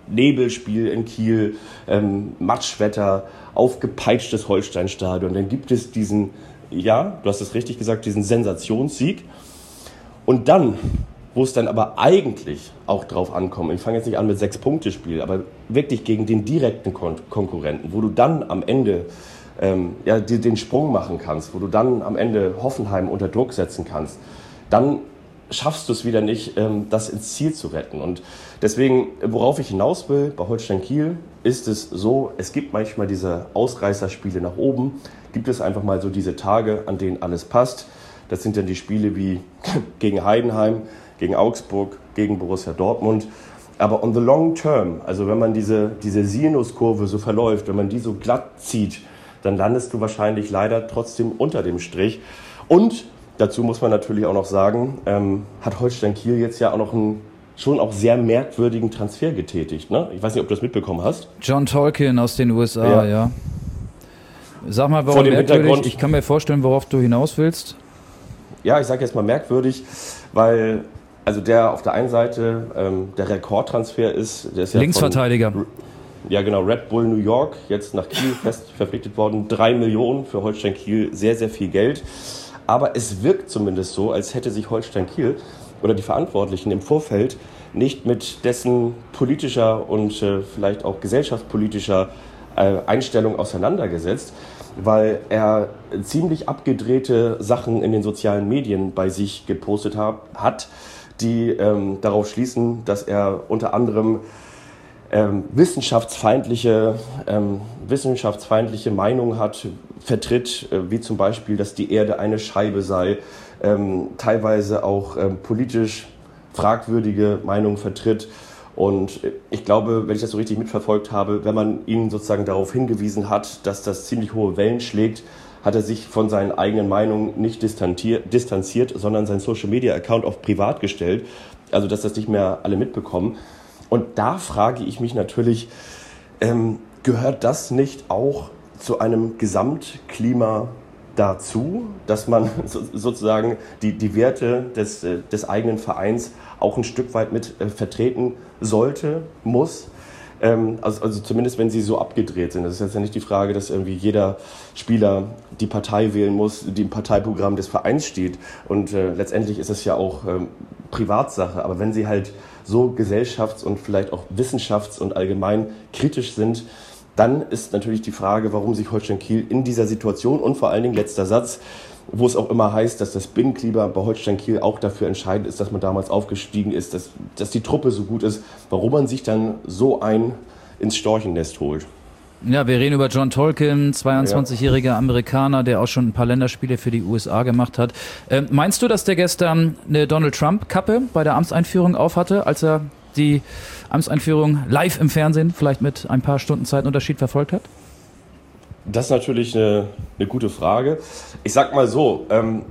Nebelspiel in Kiel, ähm, Matschwetter, aufgepeitschtes Holsteinstadion. Dann gibt es diesen, ja, du hast es richtig gesagt, diesen Sensationssieg. Und dann, wo es dann aber eigentlich auch drauf ankommt, ich fange jetzt nicht an mit Sechs-Punkte-Spiel, aber wirklich gegen den direkten Kon- Konkurrenten, wo du dann am Ende ähm, ja, die, den Sprung machen kannst, wo du dann am Ende Hoffenheim unter Druck setzen kannst, dann schaffst du es wieder nicht, ähm, das ins Ziel zu retten. Und deswegen, worauf ich hinaus will, bei Holstein Kiel ist es so, es gibt manchmal diese Ausreißerspiele nach oben, gibt es einfach mal so diese Tage, an denen alles passt. Das sind dann die Spiele wie gegen Heidenheim, gegen Augsburg, gegen Borussia Dortmund. Aber on the long term, also wenn man diese, diese Sinuskurve so verläuft, wenn man die so glatt zieht, dann landest du wahrscheinlich leider trotzdem unter dem Strich. Und dazu muss man natürlich auch noch sagen, ähm, hat Holstein Kiel jetzt ja auch noch einen schon auch sehr merkwürdigen Transfer getätigt. Ne? Ich weiß nicht, ob du das mitbekommen hast. John Tolkien aus den U S A, ja. ja. Sag mal, warum Vor dem merkwürdig? Hintergrund- Ich kann mir vorstellen, worauf du hinaus willst. Ja, ich sage jetzt mal merkwürdig, weil also der auf der einen Seite ähm, der Rekordtransfer ist. Der ist ja Linksverteidiger. Von, ja genau, Red Bull New York, jetzt nach Kiel fest verpflichtet worden. Drei Millionen für Holstein Kiel, sehr, sehr viel Geld. Aber es wirkt zumindest so, als hätte sich Holstein Kiel oder die Verantwortlichen im Vorfeld nicht mit dessen politischer und äh, vielleicht auch gesellschaftspolitischer äh, Einstellung auseinandergesetzt, weil er ziemlich abgedrehte Sachen in den sozialen Medien bei sich gepostet hab, hat, die ähm, darauf schließen, dass er unter anderem ähm, wissenschaftsfeindliche, ähm, wissenschaftsfeindliche Meinungen hat, vertritt, äh, wie zum Beispiel, dass die Erde eine Scheibe sei, ähm, teilweise auch ähm, politisch fragwürdige Meinungen vertritt. Und ich glaube, wenn ich das so richtig mitverfolgt habe, wenn man ihn sozusagen darauf hingewiesen hat, dass das ziemlich hohe Wellen schlägt, hat er sich von seinen eigenen Meinungen nicht distanziert, sondern seinen Social-Media-Account auf privat gestellt, also dass das nicht mehr alle mitbekommen. Und da frage ich mich natürlich, ähm, gehört das nicht auch zu einem Gesamtklima dazu, dass man so, sozusagen die, die Werte des, des eigenen Vereins auch ein Stück weit mit äh, vertreten sollte, muss? Ähm, also, also zumindest, wenn sie so abgedreht sind. Das ist jetzt ja nicht die Frage, dass irgendwie jeder Spieler die Partei wählen muss, die im Parteiprogramm des Vereins steht. Und äh, letztendlich ist es ja auch ähm, Privatsache. Aber wenn sie halt so gesellschafts- und vielleicht auch wissenschafts- und allgemein kritisch sind, dann ist natürlich die Frage, warum sich Holstein Kiel in dieser Situation und vor allen Dingen letzter Satz, wo es auch immer heißt, dass das Binnenklima bei Holstein Kiel auch dafür entscheidend ist, dass man damals aufgestiegen ist, dass, dass die Truppe so gut ist, warum man sich dann so ein ins Storchennest holt. Ja, wir reden über John Tolkien, zweiundzwanzigjähriger Amerikaner, der auch schon ein paar Länderspiele für die U S A gemacht hat. Ähm, meinst du, dass der gestern eine Donald Trump-Kappe bei der Amtseinführung aufhatte, als er die Amtseinführung live im Fernsehen vielleicht mit ein paar Stunden Zeitunterschied verfolgt hat? Das ist natürlich eine, eine gute Frage. Ich sag mal so, ähm,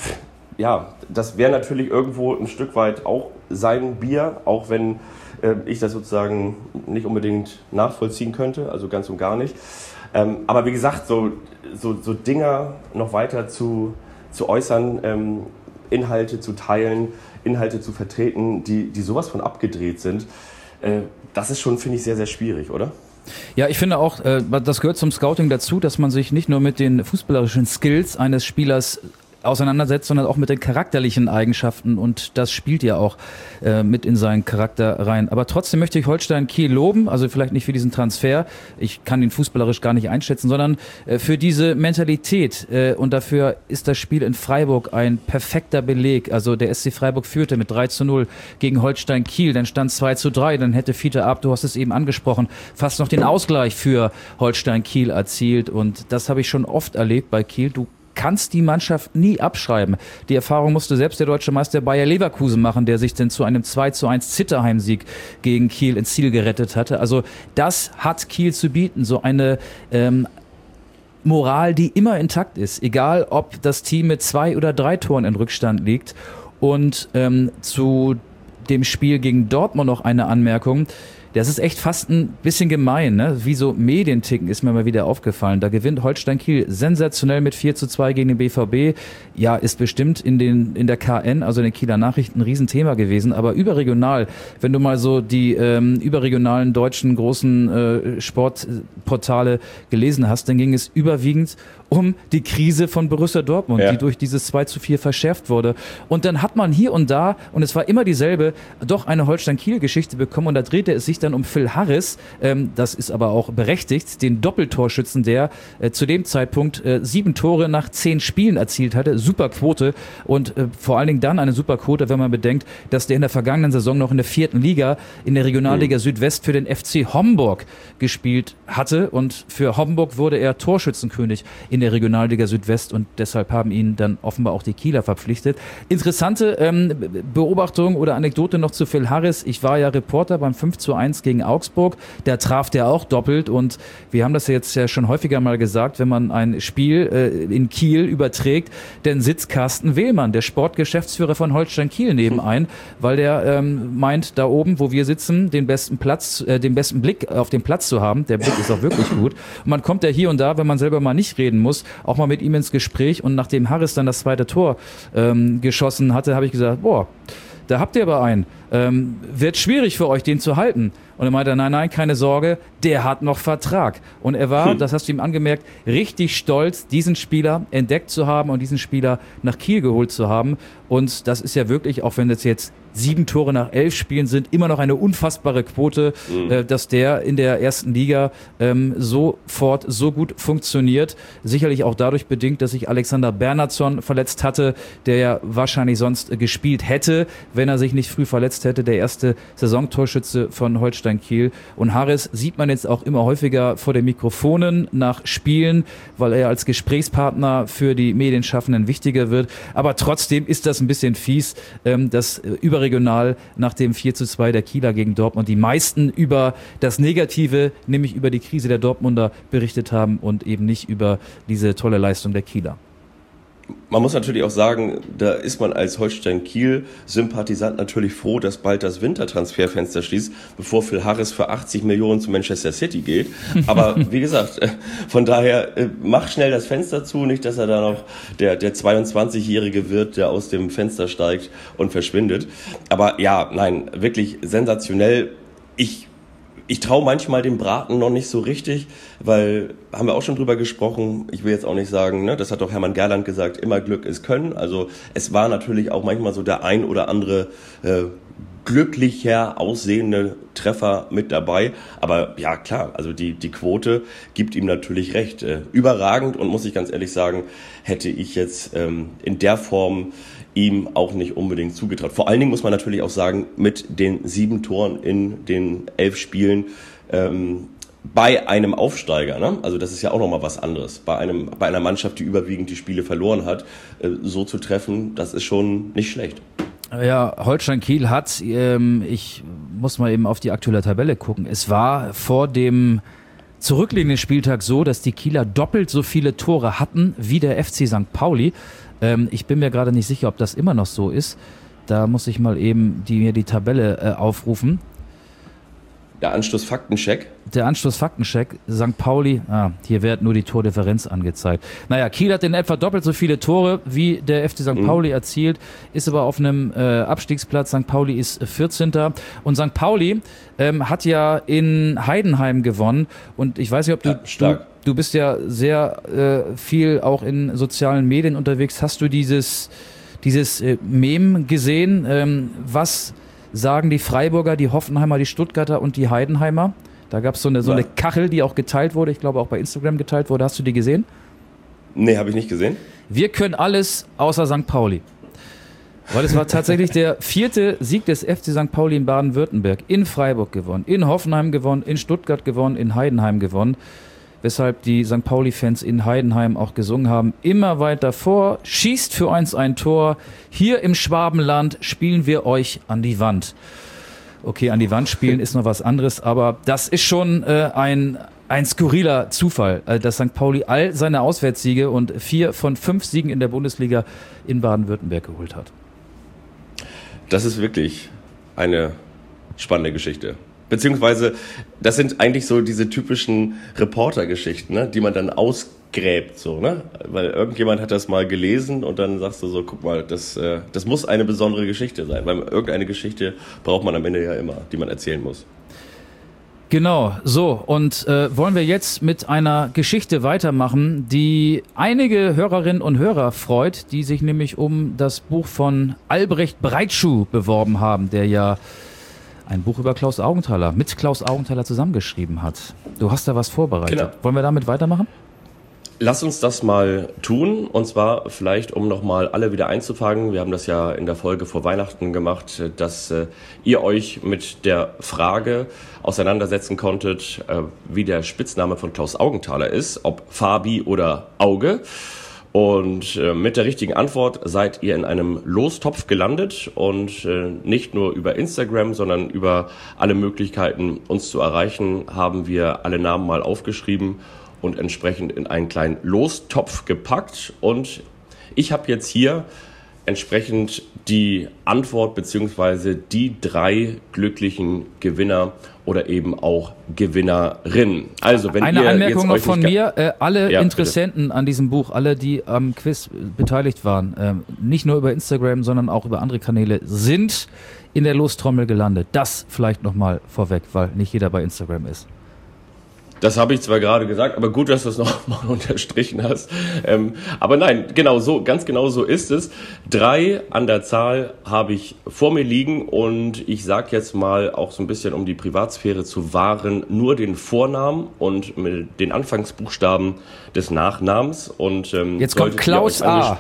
ja, das wäre natürlich irgendwo ein Stück weit auch sein Bier, auch wenn äh, ich das sozusagen nicht unbedingt nachvollziehen könnte, also ganz und gar nicht. Ähm, aber wie gesagt, so, so, so Dinger noch weiter zu, zu äußern, ähm, Inhalte zu teilen, Inhalte zu vertreten, die, die sowas von abgedreht sind, äh, das ist schon, finde ich, sehr, sehr schwierig, oder? Ja, ich finde auch, äh, das gehört zum Scouting dazu, dass man sich nicht nur mit den fußballerischen Skills eines Spielers auseinandersetzt, sondern auch mit den charakterlichen Eigenschaften, und das spielt ja auch äh, mit in seinen Charakter rein. Aber trotzdem möchte ich Holstein Kiel loben, also vielleicht nicht für diesen Transfer, ich kann ihn fußballerisch gar nicht einschätzen, sondern äh, für diese Mentalität, äh, und dafür ist das Spiel in Freiburg ein perfekter Beleg. Also der S C Freiburg führte mit drei zu null gegen Holstein Kiel, dann stand es zwei zu drei, dann hätte Fiete Ab, du hast es eben angesprochen, fast noch den Ausgleich für Holstein Kiel erzielt, und das habe ich schon oft erlebt bei Kiel. Du kannst die Mannschaft nie abschreiben. Die Erfahrung musste selbst der deutsche Meister Bayer Leverkusen machen, der sich dann zu einem zwei zu eins Zitterheimsieg gegen Kiel ins Ziel gerettet hatte. Also das hat Kiel zu bieten, so eine ähm, Moral, die immer intakt ist, egal ob das Team mit zwei oder drei Toren in Rückstand liegt. Und ähm, zu dem Spiel gegen Dortmund noch eine Anmerkung. Das ist echt fast ein bisschen gemein, ne? Wie so Medienticken ist mir mal wieder aufgefallen. Da gewinnt Holstein Kiel sensationell mit vier zu zwei gegen den B V B. Ja, ist bestimmt in den in der K N, also in den Kieler Nachrichten, ein Riesenthema gewesen. Aber überregional, wenn du mal so die ähm, überregionalen deutschen großen äh, Sportportale gelesen hast, dann ging es überwiegend um die Krise von Borussia Dortmund, ja. die durch dieses zwei zu vier verschärft wurde. Und dann hat man hier und da, und es war immer dieselbe, doch eine Holstein-Kiel-Geschichte bekommen. Und da drehte es sich dann um Phil Harris, ähm, das ist aber auch berechtigt, den Doppeltorschützen, der äh, zu dem Zeitpunkt äh, sieben Tore nach zehn Spielen erzielt hatte. Super Quote und äh, vor allen Dingen dann eine super Quote, wenn man bedenkt, dass der in der vergangenen Saison noch in der vierten Liga, in der Regionalliga mhm. Südwest für den F C Homburg gespielt hatte. Und für Homburg wurde er Torschützenkönig in der Regionalliga Südwest und deshalb haben ihn dann offenbar auch die Kieler verpflichtet. Interessante ähm, Beobachtung oder Anekdote noch zu Phil Harris. Ich war ja Reporter beim fünf zu eins gegen Augsburg. Da traf der auch doppelt und wir haben das ja jetzt ja schon häufiger mal gesagt, wenn man ein Spiel äh, in Kiel überträgt, dann sitzt Carsten Wehlmann, der Sportgeschäftsführer von Holstein Kiel, nebenein, weil der ähm, meint, da oben, wo wir sitzen, den besten Platz, äh, den besten Blick auf den Platz zu haben. Der Blick ist auch wirklich gut. Und man kommt ja hier und da, wenn man selber mal nicht reden muss, auch mal mit ihm ins Gespräch. Und nachdem Harris dann das zweite Tor ähm, geschossen hatte, habe ich gesagt, boah, da habt ihr aber einen. Ähm, wird schwierig für euch, den zu halten. Und er meinte, nein, nein, keine Sorge, der hat noch Vertrag. Und er war, hm. das hast du ihm angemerkt, richtig stolz, diesen Spieler entdeckt zu haben und diesen Spieler nach Kiel geholt zu haben. Und das ist ja wirklich, auch wenn das jetzt sieben Tore nach elf Spielen sind, immer noch eine unfassbare Quote, mhm. äh, dass der in der ersten Liga ähm, sofort so gut funktioniert. Sicherlich auch dadurch bedingt, dass sich Alexander Bernhardsson verletzt hatte, der ja wahrscheinlich sonst äh, gespielt hätte, wenn er sich nicht früh verletzt hätte. Der erste Saisontorschütze von Holstein Kiel. Und Harris sieht man jetzt auch immer häufiger vor den Mikrofonen nach Spielen, weil er als Gesprächspartner für die Medienschaffenden wichtiger wird. Aber trotzdem ist das ein bisschen fies, ähm, dass äh, über regional nach dem vier zu zwei der Kieler gegen Dortmund die meisten über das Negative, nämlich über die Krise der Dortmunder berichtet haben und eben nicht über diese tolle Leistung der Kieler. Man muss natürlich auch sagen, da ist man als Holstein-Kiel-Sympathisant natürlich froh, dass bald das Wintertransferfenster schließt, bevor Phil Harris für achtzig Millionen zu Manchester City geht. Aber wie gesagt, von daher, mach schnell das Fenster zu, nicht, dass er da noch der, der zweiundzwanzigjährige wird, der aus dem Fenster steigt und verschwindet. Aber ja, nein, wirklich sensationell. Ich Ich traue manchmal dem Braten noch nicht so richtig, weil, haben wir auch schon drüber gesprochen, ich will jetzt auch nicht sagen, ne, das hat doch Hermann Gerland gesagt, immer Glück ist Können. Also es war natürlich auch manchmal so der ein oder andere äh, glücklicher aussehende Treffer mit dabei. Aber ja, klar, also die, die Quote gibt ihm natürlich recht. Äh, überragend und muss ich ganz ehrlich sagen, hätte ich jetzt ähm, in der Form ihm auch nicht unbedingt zugetraut. Vor allen Dingen muss man natürlich auch sagen, mit den sieben Toren in den elf Spielen ähm, bei einem Aufsteiger, ne? Also das ist ja auch nochmal was anderes. Bei einem, bei einer Mannschaft, die überwiegend die Spiele verloren hat, äh, so zu treffen, das ist schon nicht schlecht. Ja, Holstein Kiel hat, ähm, ich muss mal eben auf die aktuelle Tabelle gucken, es war vor dem zurückliegenden Spieltag so, dass die Kieler doppelt so viele Tore hatten wie der F C Sankt Pauli. Ähm, ich bin mir gerade nicht sicher, ob das immer noch so ist. Da muss ich mal eben die, mir die Tabelle äh, aufrufen. Der Anschluss-Faktencheck. Der Anschluss-Faktencheck. Sankt Pauli, ah, hier wird nur die Tordifferenz angezeigt. Naja, Kiel hat in etwa doppelt so viele Tore wie der F C Sankt mhm. Pauli erzielt, ist aber auf einem äh, Abstiegsplatz. Sankt Pauli ist vierzehnter Und Sankt Pauli ähm, hat ja in Heidenheim gewonnen. Und ich weiß nicht, ob du... Ja, stark. Du, Du bist ja sehr äh, viel auch in sozialen Medien unterwegs. Hast du dieses, dieses äh, Meme gesehen? Ähm, was sagen die Freiburger, die Hoffenheimer, die Stuttgarter und die Heidenheimer? Da gab es so eine, so eine Kachel, die auch geteilt wurde. Ich glaube, auch bei Instagram geteilt wurde. Hast du die gesehen? Nee, habe ich nicht gesehen. Wir können alles außer Sankt Pauli. Weil es war tatsächlich der vierte Sieg des F C Sankt Pauli in Baden-Württemberg. In Freiburg gewonnen, in Hoffenheim gewonnen, in Stuttgart gewonnen, in Heidenheim gewonnen. Weshalb die Sankt Pauli-Fans in Heidenheim auch gesungen haben, immer weiter vor, schießt für uns ein Tor, hier im Schwabenland spielen wir euch an die Wand. Okay, an die Wand spielen ist noch was anderes, aber das ist schon äh, ein, ein skurriler Zufall, äh, dass Sankt Pauli all seine Auswärtssiege und vier von fünf Siegen in der Bundesliga in Baden-Württemberg geholt hat. Das ist wirklich eine spannende Geschichte. Beziehungsweise, das sind eigentlich so diese typischen Reportergeschichten, ne, die man dann ausgräbt, so, ne? Weil irgendjemand hat das mal gelesen und dann sagst du so, guck mal, das, äh, das muss eine besondere Geschichte sein, weil irgendeine Geschichte braucht man am Ende ja immer, die man erzählen muss. Genau, so, und äh, wollen wir jetzt mit einer Geschichte weitermachen, die einige Hörerinnen und Hörer freut, die sich nämlich um das Buch von Albrecht Breitschuh beworben haben, der ja ein Buch über Klaus Augenthaler, mit Klaus Augenthaler zusammengeschrieben hat. Du hast da was vorbereitet. Genau. Wollen wir damit weitermachen? Lass uns das mal tun, und zwar vielleicht, um nochmal alle wieder einzufangen. Wir haben das ja in der Folge vor Weihnachten gemacht, dass äh, ihr euch mit der Frage auseinandersetzen konntet, äh, wie der Spitzname von Klaus Augenthaler ist, ob Fabi oder Auge. Und äh, mit der richtigen Antwort seid ihr in einem Lostopf gelandet und äh, nicht nur über Instagram, sondern über alle Möglichkeiten, uns zu erreichen, haben wir alle Namen mal aufgeschrieben und entsprechend in einen kleinen Lostopf gepackt. Und ich habe jetzt hier entsprechend die Antwort beziehungsweise die drei glücklichen Gewinner oder eben auch Gewinnerinnen. Also wenn Eine ihr Anmerkung jetzt noch euch von nicht mir, äh, alle Ja, Interessenten bitte. An diesem Buch, alle, die am Quiz beteiligt waren, äh, nicht nur über Instagram, sondern auch über andere Kanäle, sind in der Lostrommel gelandet. Das vielleicht nochmal vorweg, weil nicht jeder bei Instagram ist. Das habe ich zwar gerade gesagt, aber gut, dass du es noch mal unterstrichen hast. Ähm, aber nein, genau so, ganz genau so ist es. Drei an der Zahl habe ich vor mir liegen und ich sage jetzt mal auch so ein bisschen, um die Privatsphäre zu wahren, nur den Vornamen und mit den Anfangsbuchstaben des Nachnamens. Und ähm, jetzt kommt Klaus A.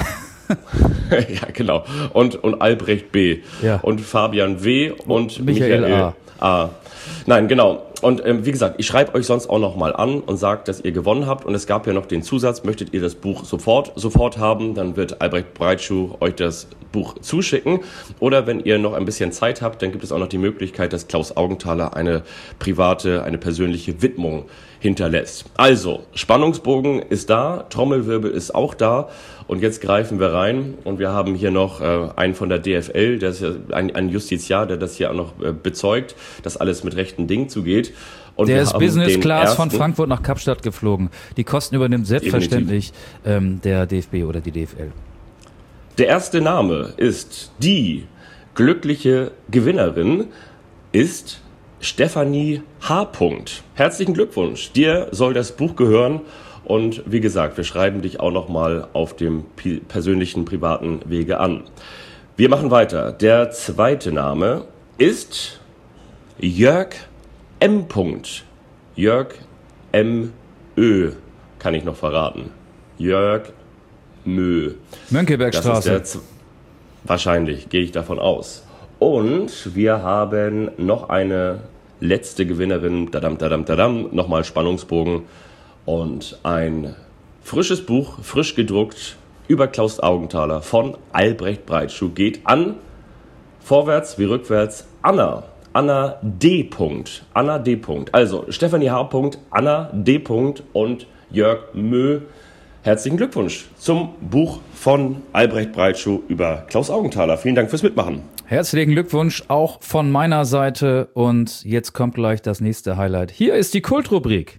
Ja, genau. Und, und Albrecht B. Ja. Und Fabian W. und, und Michael, Michael A. A. Nein, genau. Und ähm, wie gesagt, ich schreibe euch sonst auch noch mal an und sage, dass ihr gewonnen habt. Und es gab ja noch den Zusatz, möchtet ihr das Buch sofort sofort haben, dann wird Albrecht Breitschuh euch das Buch zuschicken. Oder wenn ihr noch ein bisschen Zeit habt, dann gibt es auch noch die Möglichkeit, dass Klaus Augenthaler eine private, eine persönliche Widmung hinterlässt. Also, Spannungsbogen ist da, Trommelwirbel ist auch da. Und jetzt greifen wir rein und wir haben hier noch äh, einen von der D F L, der ist ja ein, ein Justiziar, der das hier auch noch äh, bezeugt, dass alles mit rechten Dingen zugeht. Und der wir ist haben Business den Class ersten, von Frankfurt nach Kapstadt geflogen. Die Kosten übernimmt selbstverständlich ähm, der D F B oder die D F L. Der erste Name ist die glückliche Gewinnerin, ist Stefanie H. Herzlichen Glückwunsch, dir soll das Buch gehören. Und wie gesagt, wir schreiben dich auch nochmal auf dem persönlichen, privaten Wege an. Wir machen weiter. Der zweite Name ist Jörg M. Jörg M. Ö. Kann ich noch verraten. Jörg Mö. Mönckebergstraße. Das ist der Z- Wahrscheinlich, gehe ich davon aus. Und wir haben noch eine letzte Gewinnerin. Dadam, dadam, dadam. Nochmal Spannungsbogen. Und ein frisches Buch, frisch gedruckt, über Klaus Augenthaler von Albrecht Breitschuh geht an, vorwärts wie rückwärts, Anna. Anna D. Anna D. Also Stefanie H. Anna D. und Jörg Mö. Herzlichen Glückwunsch zum Buch von Albrecht Breitschuh über Klaus Augenthaler. Vielen Dank fürs Mitmachen. Herzlichen Glückwunsch auch von meiner Seite. Und jetzt kommt gleich das nächste Highlight. Hier ist die Kultrubrik.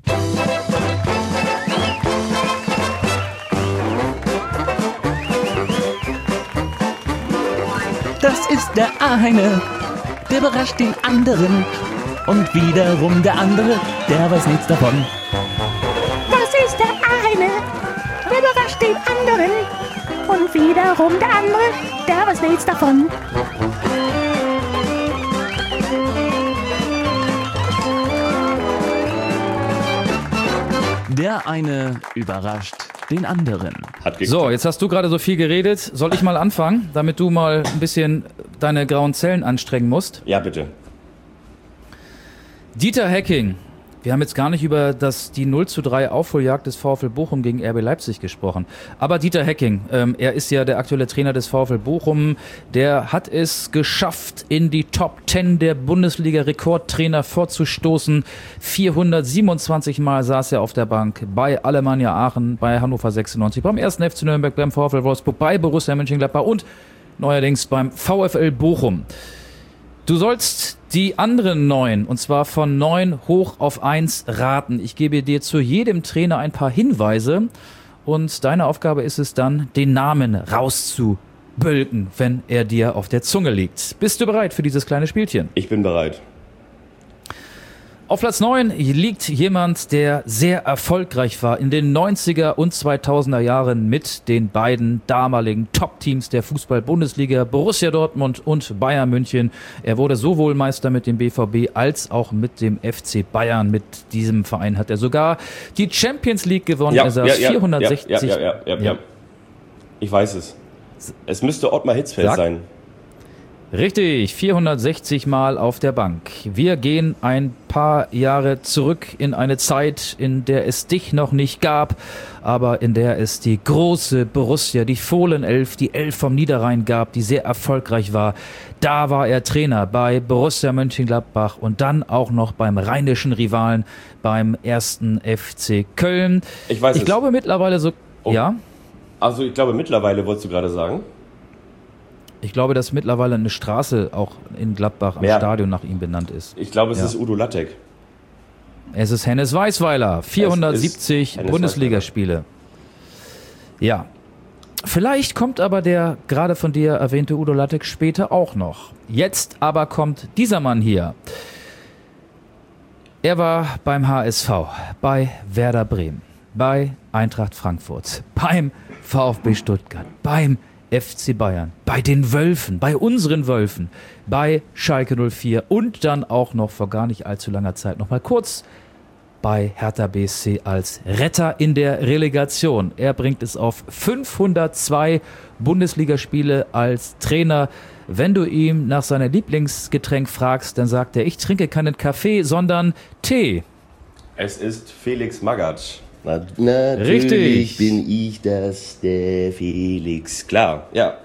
Das ist der eine, der überrascht den anderen. Und wiederum der andere, der weiß nichts davon. Das ist der eine, der überrascht den anderen. Und wiederum der andere, der weiß nichts davon. Der eine überrascht den anderen. Hat geklappt. So, jetzt hast du gerade so viel geredet. Soll ich mal anfangen, damit du mal ein bisschen deine grauen Zellen anstrengen musst? Ja, bitte. Dieter Hecking. Wir haben jetzt gar nicht über das, die null zu drei Aufholjagd des VfL Bochum gegen R B Leipzig gesprochen. Aber Dieter Hecking, ähm, er ist ja der aktuelle Trainer des VfL Bochum. Der hat es geschafft, in die Top zehn der Bundesliga-Rekordtrainer vorzustoßen. vierhundertsiebenundzwanzig Mal saß er auf der Bank bei Alemannia Aachen, bei Hannover sechsundneunzig, beim ersten F C Nürnberg, beim VfL Wolfsburg, bei Borussia Mönchengladbach und neuerdings beim VfL Bochum. Du sollst die anderen neun, und zwar von neun hoch auf eins raten. Ich gebe dir zu jedem Trainer ein paar Hinweise und deine Aufgabe ist es dann, den Namen rauszubölken, wenn er dir auf der Zunge liegt. Bist du bereit für dieses kleine Spielchen? Ich bin bereit. Auf Platz neun liegt jemand, der sehr erfolgreich war in den neunziger und zweitausender Jahren mit den beiden damaligen Top-Teams der Fußball-Bundesliga, Borussia Dortmund und Bayern München. Er wurde sowohl Meister mit dem B V B als auch mit dem F C Bayern. Mit diesem Verein hat er sogar die Champions League gewonnen. Ja, er saß ja, ja, vierhundertsechzig. Ja, ja, ja, ja, ja, ja. Ich weiß es. Es müsste Ottmar Hitzfeld Sag. sein. Richtig, vierhundertsechzig Mal auf der Bank. Wir gehen ein paar Jahre zurück in eine Zeit, in der es dich noch nicht gab, aber in der es die große Borussia, die Fohlenelf, die Elf vom Niederrhein gab, die sehr erfolgreich war. Da war er Trainer bei Borussia Mönchengladbach und dann auch noch beim rheinischen Rivalen, beim ersten F C Köln. Ich weiß Ich es. glaube mittlerweile so, Oh. ja? Also ich glaube mittlerweile, wolltest du gerade sagen? Ich glaube, dass mittlerweile eine Straße auch in Gladbach am Ja. Stadion nach ihm benannt ist. Ich glaube, es Ja. ist Udo Lattek. Es ist Hennes Weisweiler, vierhundertsiebzig Hennes Bundesligaspiele. Ja. Vielleicht kommt aber der gerade von dir erwähnte Udo Lattek später auch noch. Jetzt aber kommt dieser Mann hier. Er war beim H S V, bei Werder Bremen, bei Eintracht Frankfurt, beim VfB Stuttgart, beim F C Bayern, bei den Wölfen, bei unseren Wölfen, bei Schalke null vier und dann auch noch vor gar nicht allzu langer Zeit noch mal kurz bei Hertha B S C als Retter in der Relegation. Er bringt es auf fünfhundertzwei Bundesligaspiele als Trainer. Wenn du ihm nach seinem Lieblingsgetränk fragst, dann sagt er, ich trinke keinen Kaffee, sondern Tee. Es ist Felix Magath. Na, natürlich Richtig. bin ich das, der Felix. Klar, ja.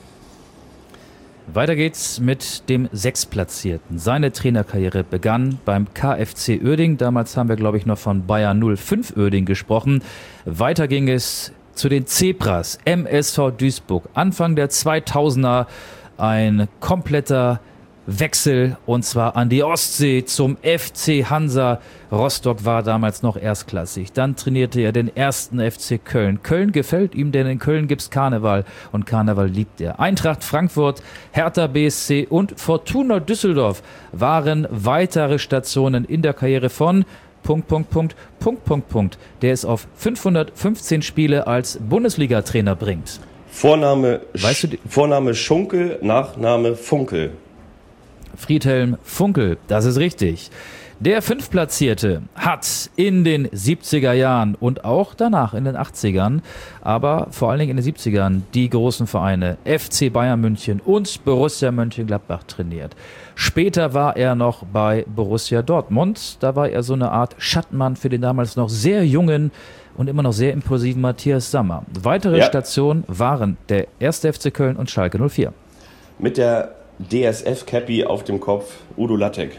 Weiter geht's mit dem Sechstplatzierten. Seine Trainerkarriere begann beim K F C Uerdingen. Damals haben wir, glaube ich, noch von Bayern null fünf Uerdingen gesprochen. Weiter ging es zu den Zebras, M S V Duisburg. Anfang der zweitausender ein kompletter Wechsel und zwar an die Ostsee zum F C Hansa. Rostock war damals noch erstklassig. Dann trainierte er den ersten F C Köln. Köln gefällt ihm, denn in Köln gibt's Karneval und Karneval liebt er. Eintracht Frankfurt, Hertha B S C und Fortuna Düsseldorf waren weitere Stationen in der Karriere von Punkt, Punkt, Punkt, Punkt, Punkt, Punkt, der es auf fünfhundertfünfzehn Spiele als Bundesliga-Trainer bringt. Vorname, Weißt du die- Vorname Schunkel, Nachname Funkel. Friedhelm Funkel, das ist richtig. Der Fünftplatzierte hat in den siebziger Jahren und auch danach in den achtzigern, aber vor allen Dingen in den siebzigern die großen Vereine F C Bayern München und Borussia Mönchengladbach trainiert. Später war er noch bei Borussia Dortmund. Da war er so eine Art Schattmann für den damals noch sehr jungen und immer noch sehr impulsiven Matthias Sammer. Weitere Ja. Stationen waren der erste F C Köln und Schalke null vier. Mit der D S F-Cappy auf dem Kopf, Udo Lattek.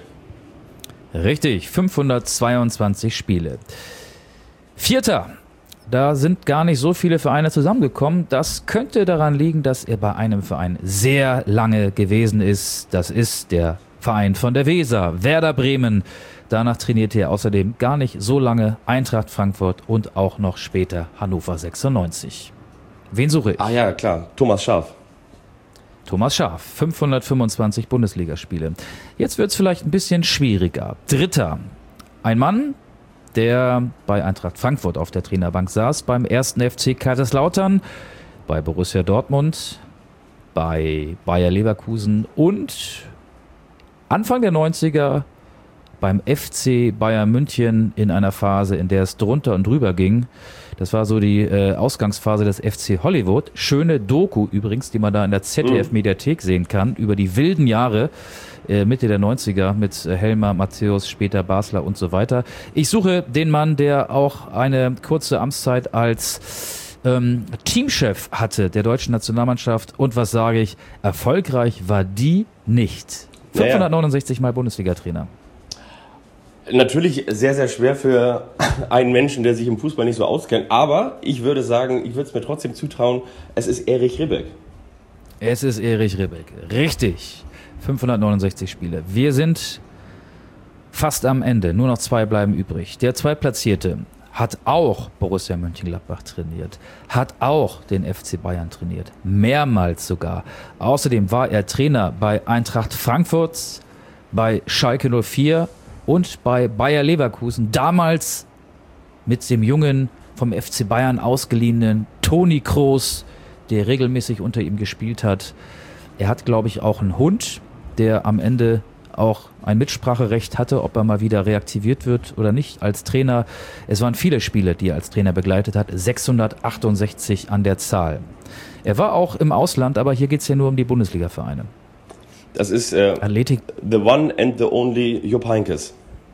Richtig, fünfhundertzweiundzwanzig Spiele. Vierter, da sind gar nicht so viele Vereine zusammengekommen. Das könnte daran liegen, dass er bei einem Verein sehr lange gewesen ist. Das ist der Verein von der Weser, Werder Bremen. Danach trainierte er außerdem gar nicht so lange Eintracht Frankfurt und auch noch später Hannover sechsundneunzig. Wen suche ich? Ah ja, klar, Thomas Schaaf. Thomas Schaaf, fünfhundertfünfundzwanzig Bundesligaspiele. Jetzt wird es vielleicht ein bisschen schwieriger. Dritter, ein Mann, der bei Eintracht Frankfurt auf der Trainerbank saß, beim ersten F C Kaiserslautern, bei Borussia Dortmund, bei Bayer Leverkusen und Anfang der neunziger beim F C Bayern München in einer Phase, in der es drunter und drüber ging. Das war so die äh, Ausgangsphase des F C Hollywood. Schöne Doku übrigens, die man da in der Z D F-Mediathek sehen kann, über die wilden Jahre äh, Mitte der neunziger mit äh, Helmer, Matthäus, später Basler und so weiter. Ich suche den Mann, der auch eine kurze Amtszeit als ähm, Teamchef hatte der deutschen Nationalmannschaft. Und was sage ich? Erfolgreich war die nicht. fünfhundertneunundsechzig Mal Bundesliga-Trainer. Natürlich sehr, sehr schwer für einen Menschen, der sich im Fußball nicht so auskennt. Aber ich würde sagen, ich würde es mir trotzdem zutrauen, es ist Erich Ribbeck. Es ist Erich Ribbeck. Richtig. fünfhundertneunundsechzig Spiele. Wir sind fast am Ende. Nur noch zwei bleiben übrig. Der Zweitplatzierte hat auch Borussia Mönchengladbach trainiert, hat auch den F C Bayern trainiert, mehrmals sogar. Außerdem war er Trainer bei Eintracht Frankfurt, bei Schalke null vier und bei Bayer Leverkusen. Damals mit dem jungen, vom F C Bayern ausgeliehenen Toni Kroos, der regelmäßig unter ihm gespielt hat. Er hat, glaube ich, auch einen Hund, der am Ende auch ein Mitspracherecht hatte, ob er mal wieder reaktiviert wird oder nicht als Trainer. Es waren viele Spiele, die er als Trainer begleitet hat, sechshundertachtundsechzig an der Zahl. Er war auch im Ausland, aber hier geht es ja nur um die Bundesliga-Vereine. Das ist äh, Athletic. The one and the only Jupp Heynckes.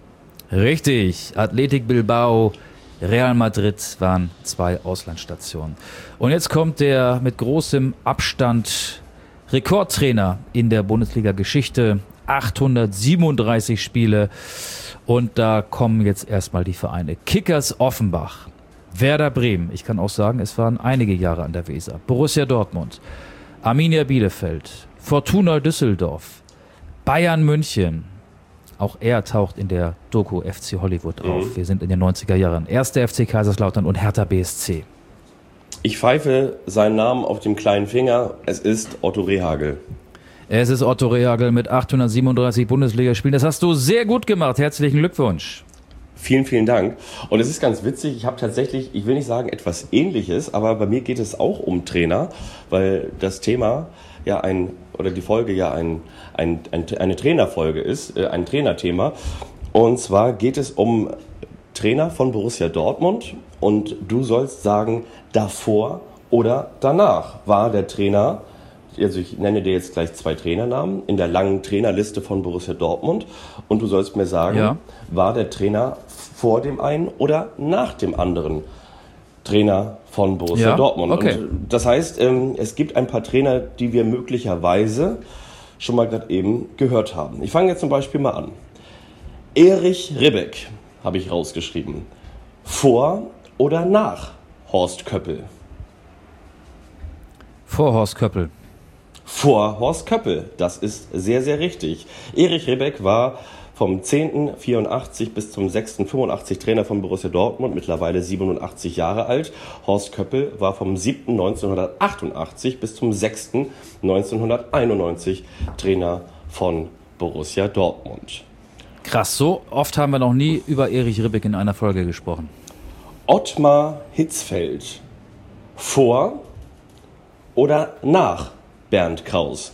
Richtig, Athletic Bilbao, Real Madrid waren zwei Auslandsstationen. Und jetzt kommt der mit großem Abstand Rekordtrainer in der Bundesliga-Geschichte, achthundertsiebenunddreißig Spiele. Und da kommen jetzt erstmal die Vereine. Kickers Offenbach, Werder Bremen, ich kann auch sagen, es waren einige Jahre an der Weser, Borussia Dortmund, Arminia Bielefeld, Fortuna Düsseldorf, Bayern München, auch er taucht in der Doku F C Hollywood auf. Mhm. Wir sind in den neunziger Jahren. Erster F C Kaiserslautern und Hertha B S C. Ich pfeife seinen Namen auf dem kleinen Finger. Es ist Otto Rehhagel. Es ist Otto Rehhagel mit achthundertsiebenunddreißig Bundesligaspielen. Das hast du sehr gut gemacht. Herzlichen Glückwunsch. Vielen, vielen Dank. Und es ist ganz witzig, ich habe tatsächlich, ich will nicht sagen etwas Ähnliches, aber bei mir geht es auch um Trainer, weil das Thema ja ein, oder die Folge ja ein, ein, ein, eine Trainerfolge ist, äh, ein Trainerthema. Und zwar geht es um Trainer von Borussia Dortmund und du sollst sagen, davor oder danach war der Trainer, also ich nenne dir jetzt gleich zwei Trainernamen, in der langen Trainerliste von Borussia Dortmund und du sollst mir sagen, ja, war der Trainer vor dem einen oder nach dem anderen Trainer von Borussia ja, Dortmund. Okay. Und das heißt, es gibt ein paar Trainer, die wir möglicherweise schon mal gerade eben gehört haben. Ich fange jetzt zum Beispiel mal an. Erich Ribbeck habe ich rausgeschrieben. Vor oder nach Horst Köppel? Vor Horst Köppel. Vor Horst Köppel, das ist sehr, sehr richtig. Erich Ribbeck war vom zehnten vierundachtzig bis zum sechsten fünfundachtzig Trainer von Borussia Dortmund, mittlerweile siebenundachtzig Jahre alt. Horst Köppel war vom siebten neunzehnhundertachtundachtzig bis zum sechsten neunzehnhunderteinundneunzig Trainer von Borussia Dortmund. Krass, so oft haben wir noch nie über Erich Ribbeck in einer Folge gesprochen. Ottmar Hitzfeld. Vor oder nach Bernd Kraus?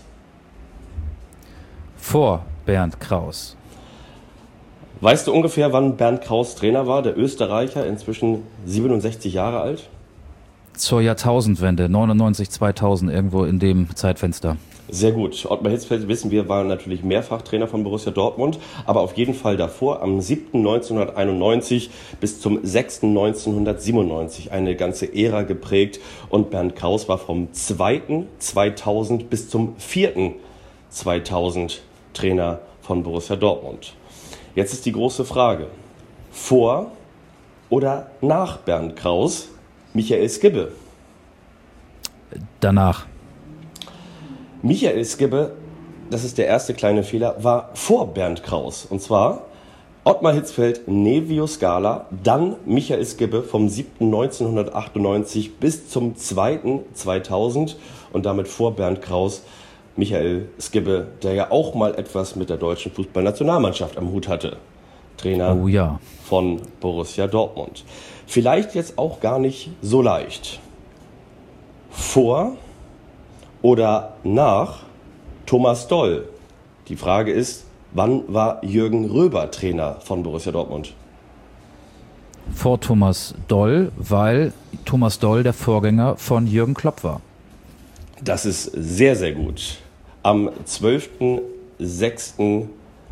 Vor Bernd Kraus. Weißt du ungefähr, wann Bernd Kraus Trainer war? Der Österreicher, inzwischen siebenundsechzig Jahre alt. Zur Jahrtausendwende, neunundneunzig, zweitausend, irgendwo in dem Zeitfenster. Sehr gut. Ottmar Hitzfeld, wissen wir, war natürlich mehrfach Trainer von Borussia Dortmund, aber auf jeden Fall davor, am siebten neunzehnhunderteinundneunzig bis zum sechsten neunzehnhundertsiebenundneunzig, eine ganze Ära geprägt. Und Bernd Kraus war vom zweiten zweitausend bis zum vierten zweitausend Trainer von Borussia Dortmund. Jetzt ist die große Frage, vor oder nach Bernd Kraus Michael Skibbe? Danach. Michael Skibbe, das ist der erste kleine Fehler, war vor Bernd Kraus. Und zwar Ottmar Hitzfeld, Nevio Scala, dann Michael Skibbe vom siebten neunzehnhundertachtundneunzig bis zum zweiten zweitausend und damit vor Bernd Kraus Michael Skibbe, der ja auch mal etwas mit der deutschen Fußballnationalmannschaft am Hut hatte. Trainer oh, ja. von Borussia Dortmund. Vielleicht jetzt auch gar nicht so leicht. Vor oder nach Thomas Doll? Die Frage ist, wann war Jürgen Röber Trainer von Borussia Dortmund? Vor Thomas Doll, weil Thomas Doll der Vorgänger von Jürgen Klopp war. Das ist sehr, sehr gut. Am zwölften sechsten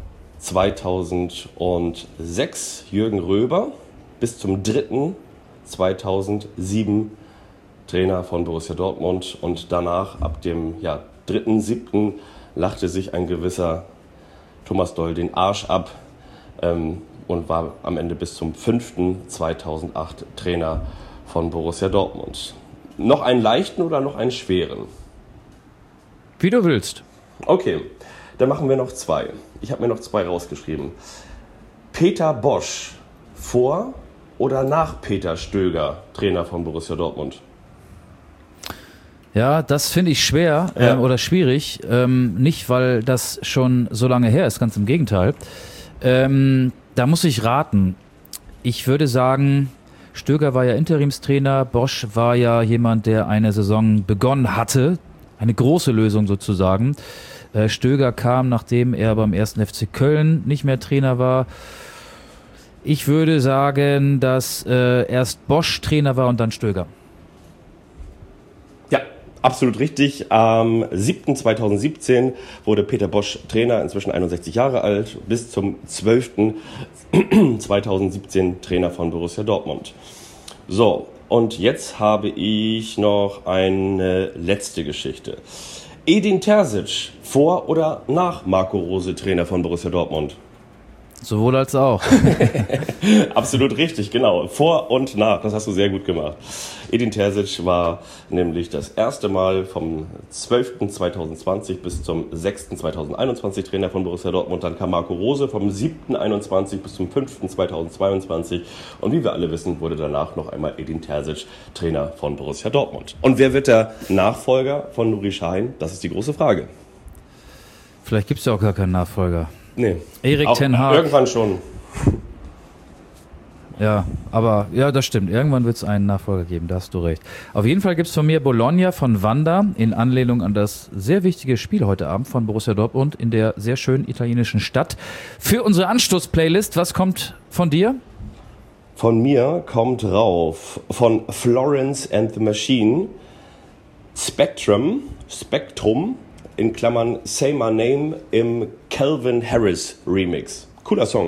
zweitausendsechs Jürgen Röber bis zum dritten zweitausendsieben Trainer von Borussia Dortmund und danach ab dem ja, dritten siebten lachte sich ein gewisser Thomas Doll den Arsch ab ähm, und war am Ende bis zum fünften zweitausendacht Trainer von Borussia Dortmund. Noch einen leichten oder noch einen schweren? Wie du willst. Okay, Dann machen wir noch zwei. Ich habe mir noch zwei rausgeschrieben. Peter Bosz, vor oder nach Peter Stöger, Trainer von Borussia Dortmund? Ja, das finde ich schwer Ja. ähm, oder schwierig. Ähm, nicht, weil das schon so lange her ist, ganz im Gegenteil. Ähm, da muss ich raten. Ich würde sagen, Stöger war ja Interimstrainer, Bosz war ja jemand, der eine Saison begonnen hatte. Eine große Lösung sozusagen. Äh, Stöger kam, nachdem er beim ersten F C Köln nicht mehr Trainer war. Ich würde sagen, dass äh, erst Bosz Trainer war und dann Stöger. Ja, absolut richtig. Am siebten zweitausendsiebzehn wurde Peter Bosz Trainer, inzwischen einundsechzig Jahre alt, bis zum zwölften zweitausendsiebzehn Trainer von Borussia Dortmund. So, und jetzt habe ich noch eine letzte Geschichte. Edin Terzic, vor oder nach Marco Rose Trainer von Borussia Dortmund? Sowohl als auch. Absolut richtig, genau. Vor und nach, das hast du sehr gut gemacht. Edin Terzic war nämlich das erste Mal vom zwölften zweitausendzwanzig bis zum sechsten zweitausendeinundzwanzig Trainer von Borussia Dortmund. Dann kam Marco Rose vom siebten einundzwanzig bis zum fünften zweitausendzweiundzwanzig. Und wie wir alle wissen, wurde danach noch einmal Edin Terzic Trainer von Borussia Dortmund. Und wer wird der Nachfolger von Nuri Sahin? Das ist die große Frage. Vielleicht gibt es ja auch gar keinen Nachfolger. Nee. Erik Auch ten Hag. Irgendwann schon. Ja, aber ja, das stimmt. Irgendwann wird es einen Nachfolger geben, da hast du recht. Auf jeden Fall gibt es von mir Bologna von Wanda in Anlehnung an das sehr wichtige Spiel heute Abend von Borussia Dortmund in der sehr schönen italienischen Stadt. Für unsere Anstoß-Playlist, was kommt von dir? Von mir kommt rauf von Florence and the Machine Spectrum, Spectrum, in Klammern Say My Name im Calvin Harris Remix. Cooler Song.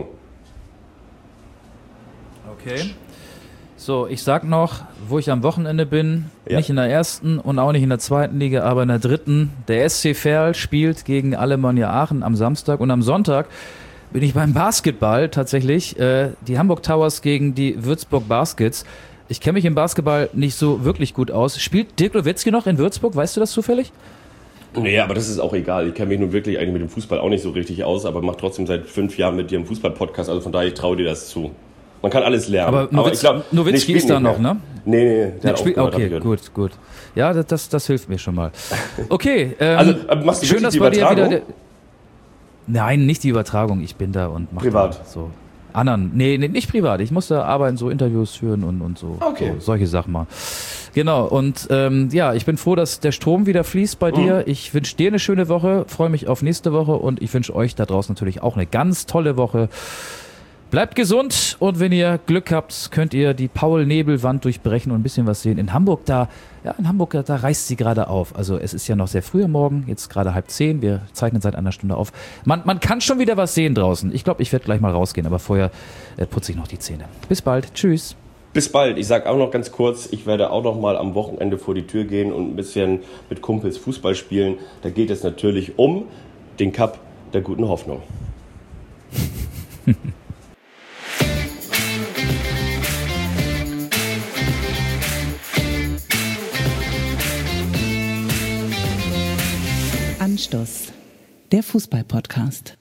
Okay. So, ich sag noch, wo ich am Wochenende bin, Ja. nicht in der ersten und auch nicht in der zweiten Liga, aber in der dritten. Der S C Verl spielt gegen Alemannia Aachen am Samstag und am Sonntag bin ich beim Basketball tatsächlich. Äh, die Hamburg Towers gegen die Würzburg Baskets. Ich kenne mich im Basketball nicht so wirklich gut aus. Spielt Dirk Nowitzki noch in Würzburg? Weißt du das zufällig? Nee, aber das ist auch egal. Ich kenne mich nun wirklich eigentlich mit dem Fußball auch nicht so richtig aus, aber mache trotzdem seit fünf Jahren mit dir einen Fußball-Podcast, also von daher, ich traue dir das zu. Man kann alles lernen. Aber Nowitz- ich glaub, Nowitzki nee, ist da nicht noch, mehr. ne? Nee, nee, der Der hat spielt, aufgehört, hab ich okay, gehört. gut, gut. Ja, das, das, das hilft mir schon mal. Okay, ähm, Also, äh, machst du schön, wirklich dass die bei dir Übertragung? wieder... Nein, nicht die Übertragung. Ich bin da und mache Privat? da so anderen. Nee, nee, nicht privat. Ich muss da arbeiten, so Interviews führen und, und so, Okay. so solche Sachen mal. Genau, und ähm, ja, ich bin froh, dass der Strom wieder fließt bei dir. Ich wünsche dir eine schöne Woche, freue mich auf nächste Woche und ich wünsche euch da draußen natürlich auch eine ganz tolle Woche. Bleibt gesund und wenn ihr Glück habt, könnt ihr die Paul-Nebel-Wand durchbrechen und ein bisschen was sehen. In Hamburg, da, ja, in Hamburg, da, da reißt sie gerade auf. Also es ist ja noch sehr früh am Morgen, jetzt gerade halb zehn. Wir zeichnen seit einer Stunde auf. Man, man kann schon wieder was sehen draußen. Ich glaube, ich werde gleich mal rausgehen, aber vorher äh, putze ich noch die Zähne. Bis bald. Tschüss. Bis bald. Ich sage auch noch ganz kurz, ich werde auch noch mal am Wochenende vor die Tür gehen und ein bisschen mit Kumpels Fußball spielen. Da geht es natürlich um den Cup der guten Hoffnung. Anstoß, der Fußball-Podcast.